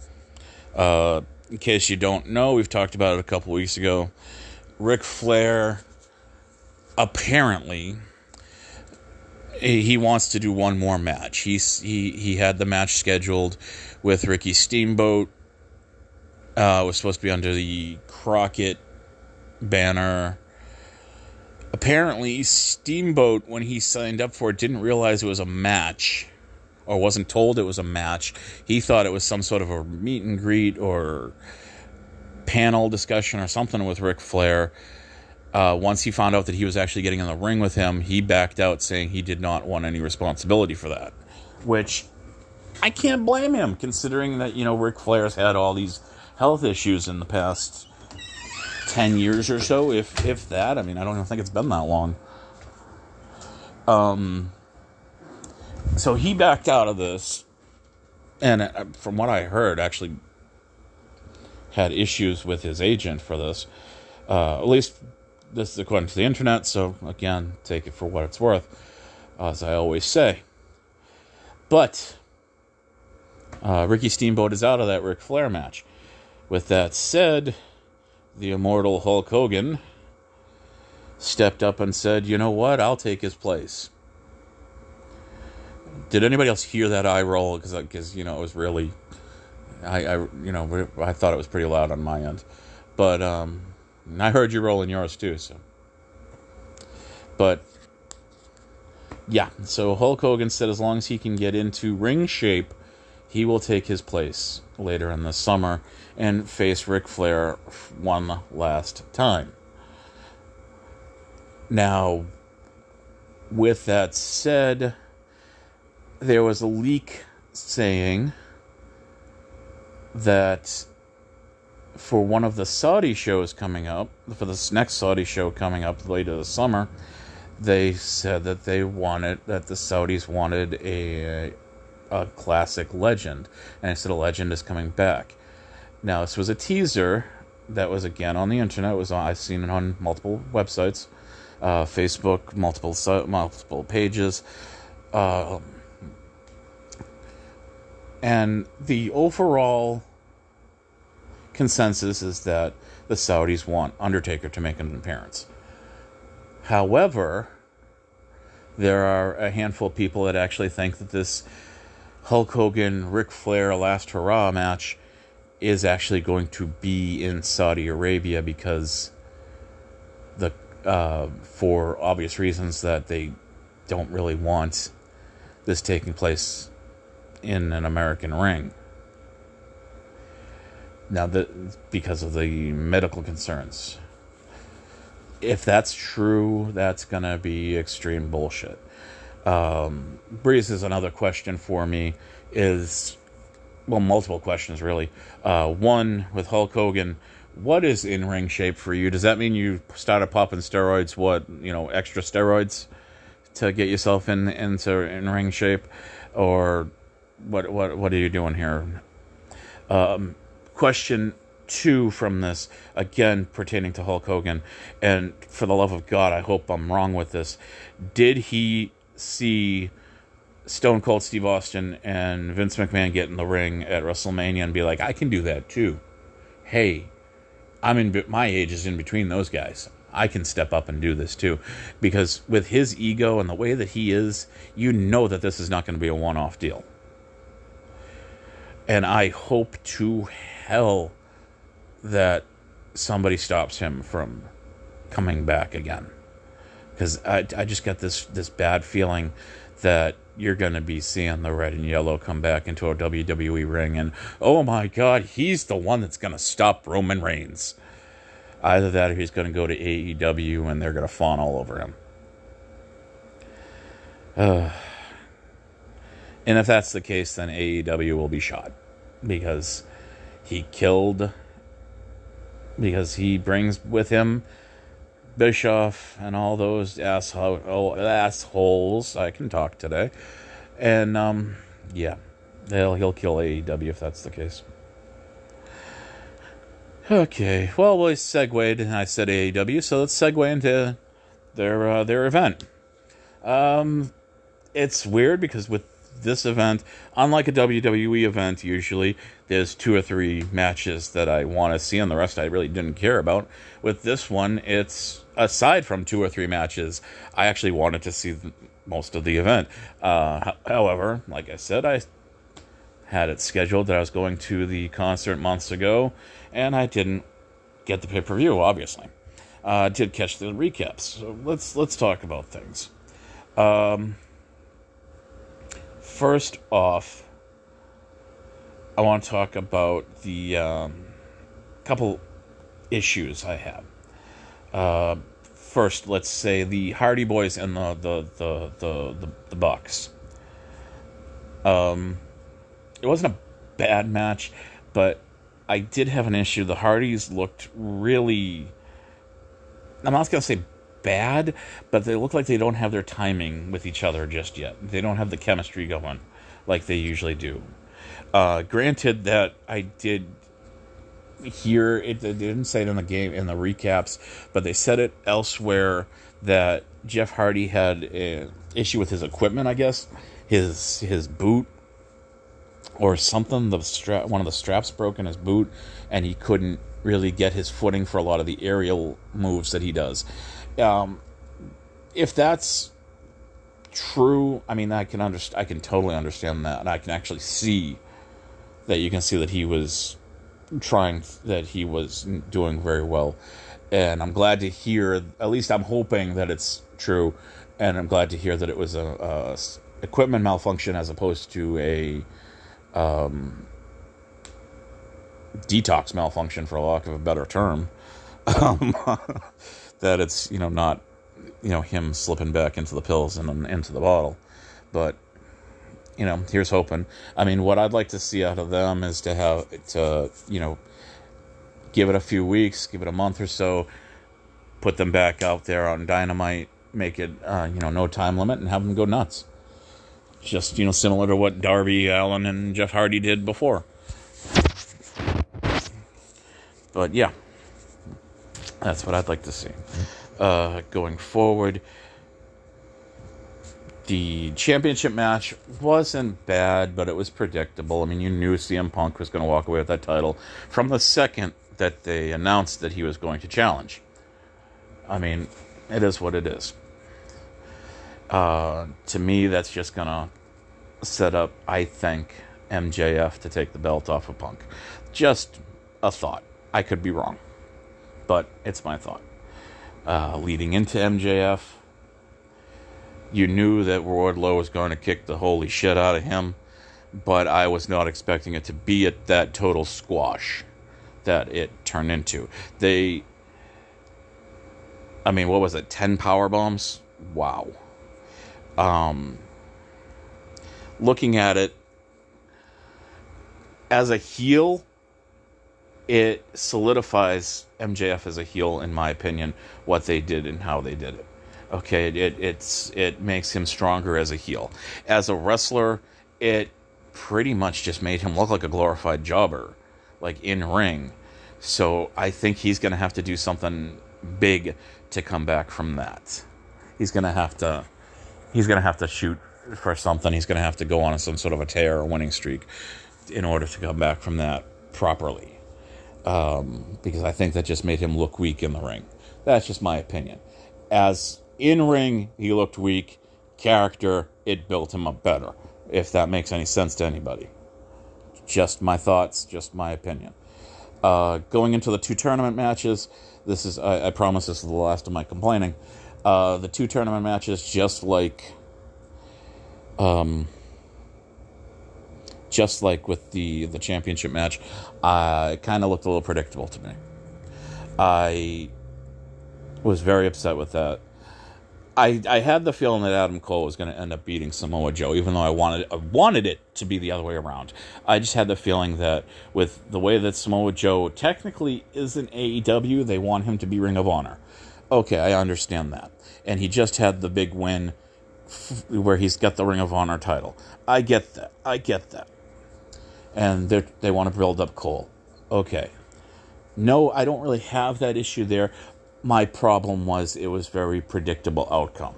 In case you don't know, we've talked about it a couple weeks ago. Ric Flair, apparently, he wants to do one more match. He had the match scheduled with Ricky Steamboat. It was supposed to be under the Crockett banner. Apparently, Steamboat, when he signed up for it, didn't realize it was a match, or wasn't told it was a match. He thought it was some sort of a meet and greet or panel discussion or something with Ric Flair. Once he found out that he was actually getting in the ring with him, he backed out, saying he did not want any responsibility for that. Which, I can't blame him, considering that, Ric Flair's had all these health issues in the past 10 years or so, if that. I mean, I don't even think it's been that long. So he backed out of this, and from what I heard, actually had issues with his agent for this. At least this is according to the internet, so again, take it for what it's worth, as I always say. But Ricky Steamboat is out of that Ric Flair match. With that said, the immortal Hulk Hogan stepped up and said, "You know what? I'll take his place." Did anybody else hear that eye roll? Because it was really, I thought it was pretty loud on my end, but I heard you rolling yours too. So, but yeah, so Hulk Hogan said as long as he can get into ring shape, he will take his place later in the summer and face Ric Flair one last time. Now, with that said, there was a leak saying that for one of the Saudi shows coming up, for this next Saudi show coming up later this summer, they said that the Saudis wanted a classic legend, and I said a legend is coming back. Now, this was a teaser that was, again, on the internet. I've seen it on multiple websites, Facebook, multiple pages, and the overall consensus is that the Saudis want Undertaker to make an appearance. However, there are a handful of people that actually think that this Hulk Hogan, Ric Flair Last Hurrah match is actually going to be in Saudi Arabia because for obvious reasons that they don't really want this taking place in an American ring. Now, because of the medical concerns. If that's true, that's going to be extreme bullshit. Breeze is another question for me is, well, multiple questions, really. One, with Hulk Hogan, what is in-ring shape for you? Does that mean you started popping steroids, extra steroids to get yourself into in-ring shape? Or what are you doing here? Question 2 from this, again pertaining to Hulk Hogan, and for the love of God, I hope I'm wrong with this. Did he see Stone Cold Steve Austin and Vince McMahon get in the ring at WrestleMania and be like, I can do that too? Hey, my age is in between those guys. I can step up and do this too. Because with his ego and the way that he is, you know that this is not going to be a one-off deal. And I hope to hell that somebody stops him from coming back again. Because I just got this bad feeling that you're going to be seeing the red and yellow come back into a WWE ring. And, oh my God, he's the one that's going to stop Roman Reigns. Either that or he's going to go to AEW and they're going to fawn all over him. And if that's the case, then AEW will be shot. Because he brings with him Bischoff and all those assholes. I can talk today. And, yeah. He'll kill AEW if that's the case. Okay. Well, we segued, and I said AEW, so let's segue into their event. It's weird because with this event, unlike a WWE event, usually there's 2 or 3 matches that I want to see, and the rest I really didn't care about. With this one, it's aside from 2 or 3 matches, I actually wanted to see most of the event. However, like I said, I had it scheduled that I was going to the concert months ago, and I didn't get the pay-per-view, obviously. I did catch the recaps, so let's talk about things. First off, I want to talk about the couple issues I have. First, let's say the Hardy Boys and the Bucks. It wasn't a bad match, but I did have an issue. The Hardys looked really, I'm not going to say bad, but they look like they don't have their timing with each other just yet. They don't have the chemistry going like they usually do. Granted that I did hear it, they didn't say it in the game in the recaps, but they said it elsewhere that Jeff Hardy had an issue with his equipment, I guess. His boot or something, one of the straps broke in his boot, and he couldn't really get his footing for a lot of the aerial moves that he does. If that's true, I mean, I can totally understand that, and I can actually see that. You can see that he was doing very well, and I'm glad to hear. At least I'm hoping that it's true, and I'm glad to hear that it was a equipment malfunction as opposed to a detox malfunction, for lack of a better term. That it's not him slipping back into the pills and into the bottle, but here's hoping. I mean, what I'd like to see out of them is to give it a few weeks, give it a month or so, put them back out there on Dynamite, make it, no time limit and have them go nuts. Just, similar to what Darby Allin and Jeff Hardy did before. But yeah, that's what I'd like to see. Going forward, the championship match wasn't bad, but it was predictable. I mean, you knew CM Punk was going to walk away with that title from the second that they announced that he was going to challenge. I mean, it is what it is. To me, that's just going to set up, I think, MJF to take the belt off of Punk. Just a thought. I could be wrong, but it's my thought. Leading into MJF, you knew that Wardlow was going to kick the holy shit out of him, but I was not expecting it to be at that total squash that it turned into. What was it, 10 power bombs? Wow. Looking at it as a heel, it solidifies MJF as a heel, in my opinion, what they did and how they did it. Okay, it makes him stronger as a heel. As a wrestler, it pretty much just made him look like a glorified jobber, like in ring. So I think he's going to have to do something big to come back from that. He's going to have to shoot for something. He's going to have to go on some sort of a tear or winning streak in order to come back from that properly. Because I think that just made him look weak in the ring. That's just my opinion. As in ring, he looked weak. Character, it built him up better. If that makes any sense to anybody. Just my thoughts, just my opinion. Going into the 2 tournament matches, I promise this is the last of my complaining. The 2 tournament matches, just like with the championship match, kind of looked a little predictable to me. I was very upset with that. I had the feeling that Adam Cole was going to end up beating Samoa Joe, even though I wanted it to be the other way around. I just had the feeling that with the way that Samoa Joe technically isn't AEW, they want him to be Ring of Honor. Okay, I understand that. And he just had the big win where he's got the Ring of Honor title. I get that. And they want to build up Cole. Okay. No, I don't really have that issue there. My problem was it was very predictable outcome.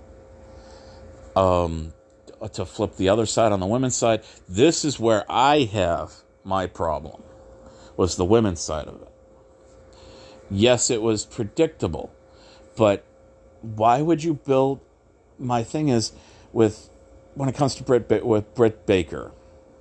To flip the other side on the women's side, this is where I have my problem, was the women's side of it. Yes, it was predictable, but why would you build... My thing is, when it comes to Britt Baker,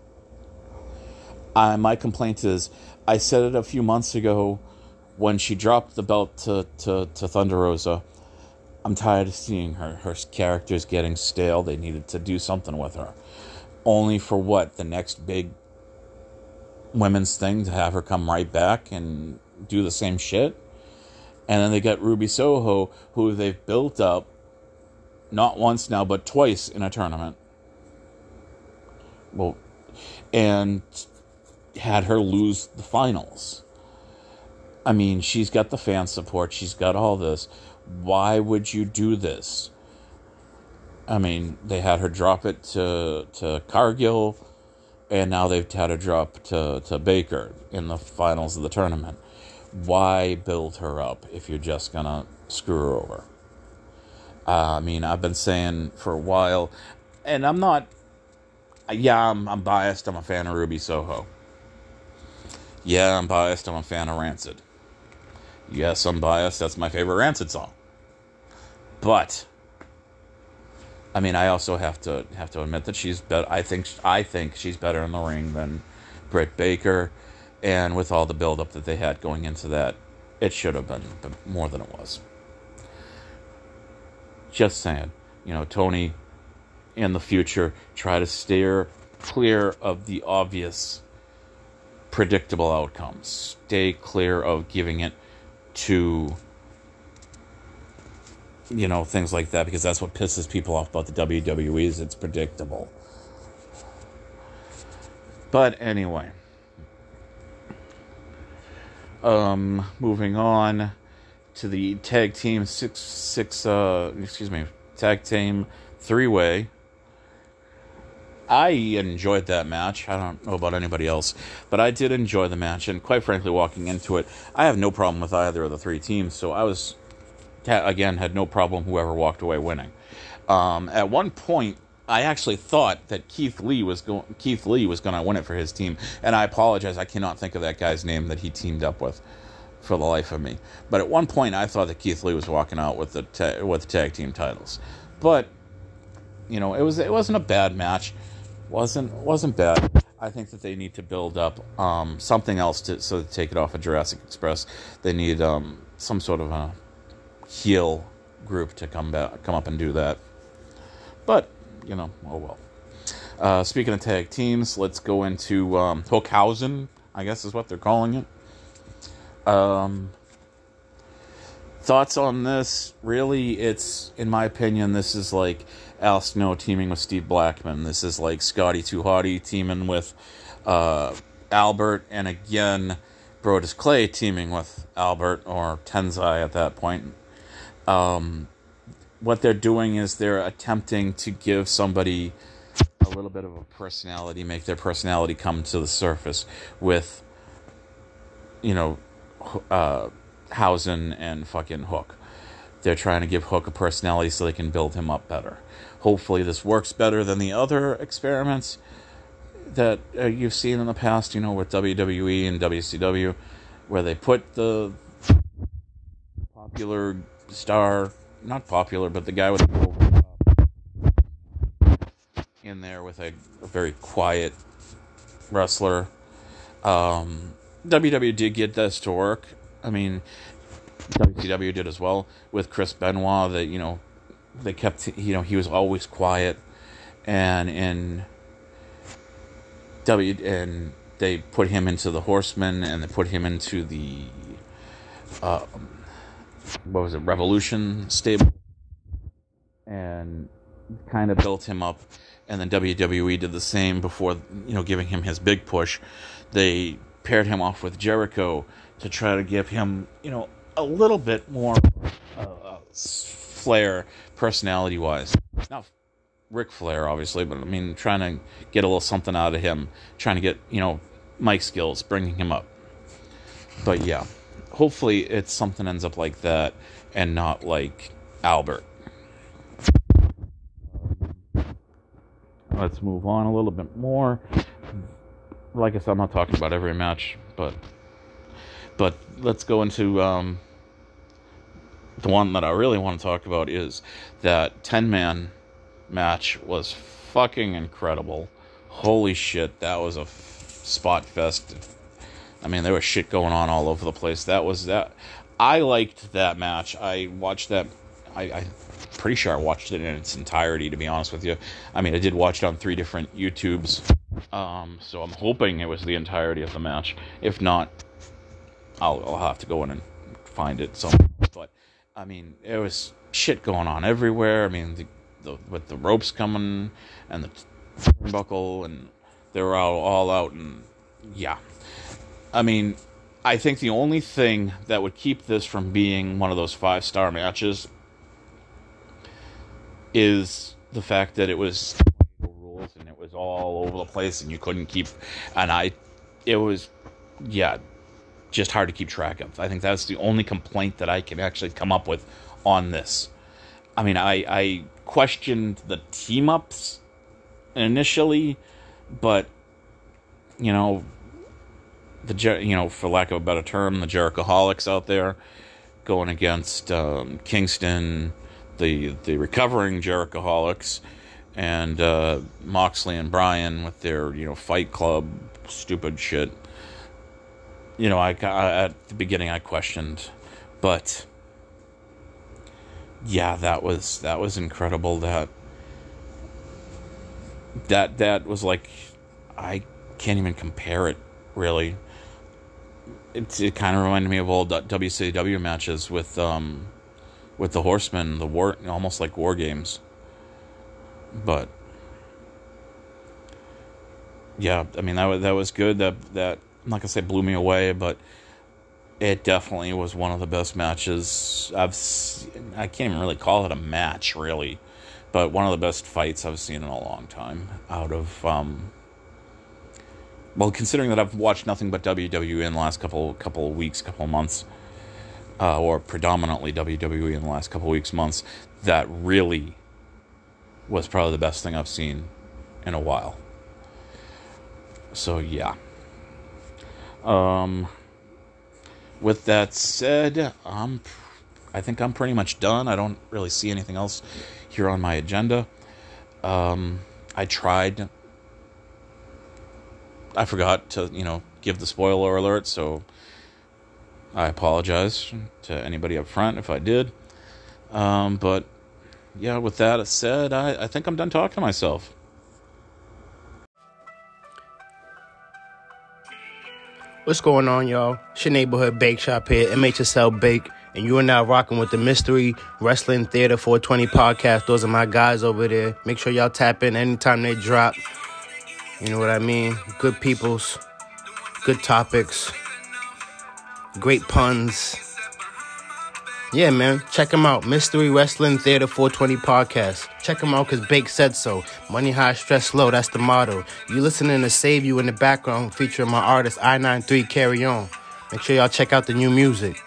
my complaint is, I said it a few months ago when she dropped the belt to Thunder Rosa. I'm tired of seeing her. Her character's getting stale. They needed to do something with her. Only for what? The next big women's thing, to have her come right back and do the same shit? And then they got Ruby Soho, who they've built up not once now, but twice in a tournament. Well, and had her lose the finals. I mean, she's got the fan support. She's got all this. Why would you do this? I mean, they had her drop it to Cargill, and now they've had her drop to Baker in the finals of the tournament. Why build her up if you're just going to screw her over? I mean, I've been saying for a while, and I'm not... Yeah, I'm biased. I'm a fan of Ruby Soho. Yeah, I'm biased. I'm a fan of Rancid. Yes, I'm biased. That's my favorite Rancid song. But, I mean, I also have to admit that she's better. I think she's better in the ring than Britt Baker, and with all the build-up that they had going into that, it should have been more than it was. Just saying, Tony, in the future, try to steer clear of the obvious, predictable outcomes. Stay clear of giving it to, things like that, because that's what pisses people off about the WWE, is it's predictable. But anyway, moving on to the tag team tag team 3-way. I enjoyed that match. I don't know about anybody else, but I did enjoy the match. And quite frankly, walking into it, I have no problem with either of the three teams. So I was, again, had no problem whoever walked away winning. At one point, I actually thought that Keith Lee was going to win it for his team. And I apologize, I cannot think of that guy's name that he teamed up with for the life of me. But at one point, I thought that Keith Lee was walking out with the tag team titles. But you know, it wasn't a bad match. Wasn't bad. I think that they need to build up something else to take it off of Jurassic Express. They need some sort of a heel group to come up and do that. But you know, oh well. Speaking of tag teams, let's go into Hookhausen, I guess is what they're calling it. Thoughts on this? Really, it's, in my opinion, this is like Al Snow teaming with Steve Blackman. This is like Scotty 2 Hotty teaming with Albert, and again, Brodus Clay teaming with Albert, or Tenzai at that point. What they're doing is they're attempting to give somebody a little bit of a personality, make their personality come to the surface with, you know, Hausen and fucking Hook. They're trying to give Hook a personality so they can build him up better. Hopefully this works better than the other experiments that you've seen in the past, you know, with WWE and WCW, where they put the popular star, not popular, but the guy with the over top in there with a very quiet wrestler. WWE did get this to work. I mean, WCW did as well with Chris Benoit. That, you know, they kept, you know, he was always quiet, and they put him into the Horsemen, and they put him into the Revolution stable, and kind of built him up. And then WWE did the same before, you know, giving him his big push. They paired him off with Jericho to try to give him, you know, a little bit more flair, personality-wise. Not Ric Flair, obviously, but I mean, trying to get a little something out of him. Trying to get, you know, mic skills, bringing him up. But yeah, hopefully it's something ends up like that and not like Albert. Let's move on a little bit more. Like I said, I'm not talking about every match, but let's go into the one that I really want to talk about. Is that 10-man match was fucking incredible. Holy shit, that was a spot fest. I mean, there was shit going on all over the place. That. I liked that match. I watched that. I'm pretty sure I watched it in its entirety, to be honest with you. I mean, I did watch it on 3 different YouTubes. So I'm hoping it was the entirety of the match. If not, I'll have to go in and find it somewhere. But I mean, there was shit going on everywhere. I mean, with the ropes coming and the turnbuckle, and they were all out, and yeah. I mean, I think the only thing that would keep this from being one of those 5-star matches is the fact that it was rules and it was all over the place, and you couldn't keep, it was just hard to keep track of. I think that's the only complaint that I can actually come up with on this. I mean, I questioned the team-ups initially, but, you know, for lack of a better term, the Jerichoholics out there going against Kingston, the recovering Jerichoholics, and Moxley and Bryan with their, you know, Fight Club stupid shit. You know, I at the beginning I questioned, but yeah, that was incredible. That was like, I can't even compare it, really. It kind of reminded me of old WCW matches with the Horsemen, almost like War Games. But yeah, I mean, that was good. That I'm not gonna say blew me away, but it definitely was one of the best matches I can't even really call it a match, really, but one of the best fights I've seen in a long time. Out of well, considering that I've watched nothing but WWE in the last couple of weeks, couple of months, or predominantly WWE in the last couple of weeks, months, that really was probably the best thing I've seen in a while. So yeah. With that said, I think I'm pretty much done. I don't really see anything else here on my agenda. I tried. I forgot to, give the spoiler alert, so I apologize to anybody up front if I did. But yeah, with that said, I think I'm done talking to myself. What's going on, y'all? It's your neighborhood bake shop here, MHSL Bake, and you are now rocking with the Mystery Wrestling Theater 420 podcast. Those are my guys over there. Make sure y'all tap in anytime they drop. You know what I mean? Good peoples, good topics, great puns. Yeah, man, check them out. Mystery Wrestling Theater 420 podcast. Check them out because Bake said so. Money high, stress low, that's the motto. You listening to Save You in the background featuring my artist I93 Carry On. Make sure y'all check out the new music.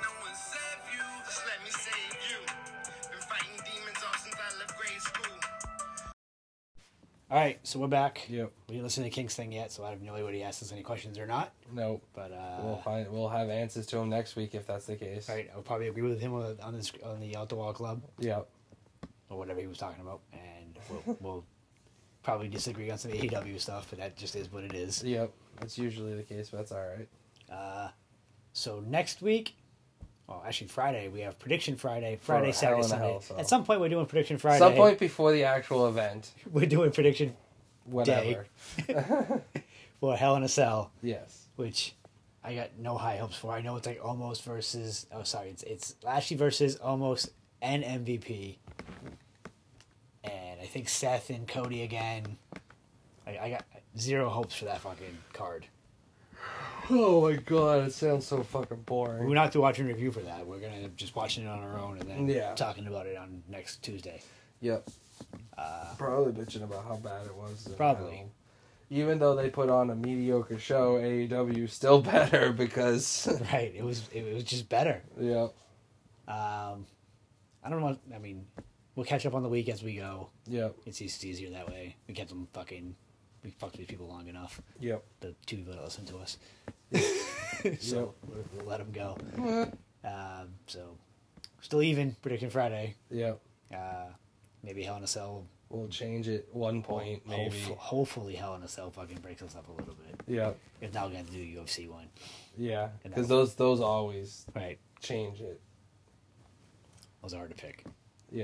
All right, so we're back. Yep. We didn't listen to King's thing yet, so I have no idea what he asked us any questions or not. Nope. But We'll have answers to him next week if that's the case. right, I'll probably agree with him on the Outdoor Club Yep. or whatever he was talking about, and we'll probably disagree on some AEW stuff, but that just is what it is. Yep. That's usually the case, but that's all right. So next week, well, actually Friday, we have Prediction Friday, For Saturday, Hell in a Sunday. Hell, so. At some point, we're doing Prediction Friday. Some point before the actual event. we're doing Prediction Whatever. for Hell in a Cell, Yes. which I got no high hopes for. I know it's like Almost versus... Oh, sorry. It's Lashley versus Almost and MVP. And I think Seth and Cody again. I got zero hopes for that fucking card. Oh my god, it sounds so fucking boring. We're not to watch and review for that. We're going to just watching it on our own and then Yeah. talking about it on next Tuesday. Yep. Probably bitching about how bad it was. Probably. Even though they put on a mediocre show, AEW still better because. Right. It was just better. Yep. I don't know. I mean, we'll catch up on the week as we go. Yep. It's easier that way. We fucked these people long enough. Yep. The two people that listen to us. So we'll let them go. So still even Prediction Friday. Yep. Maybe Hell in a Cell. We'll change it 1 point, maybe. Hopefully Hell in a Cell fucking breaks us up a little bit. Yep. If not, we're going to do a UFC one. Yeah. And Because that'll- those always Right. change it. Those are hard to pick. Yeah.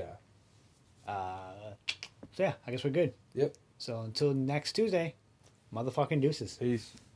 So yeah, I guess we're good. Yep. So until next Tuesday, motherfucking deuces. Peace.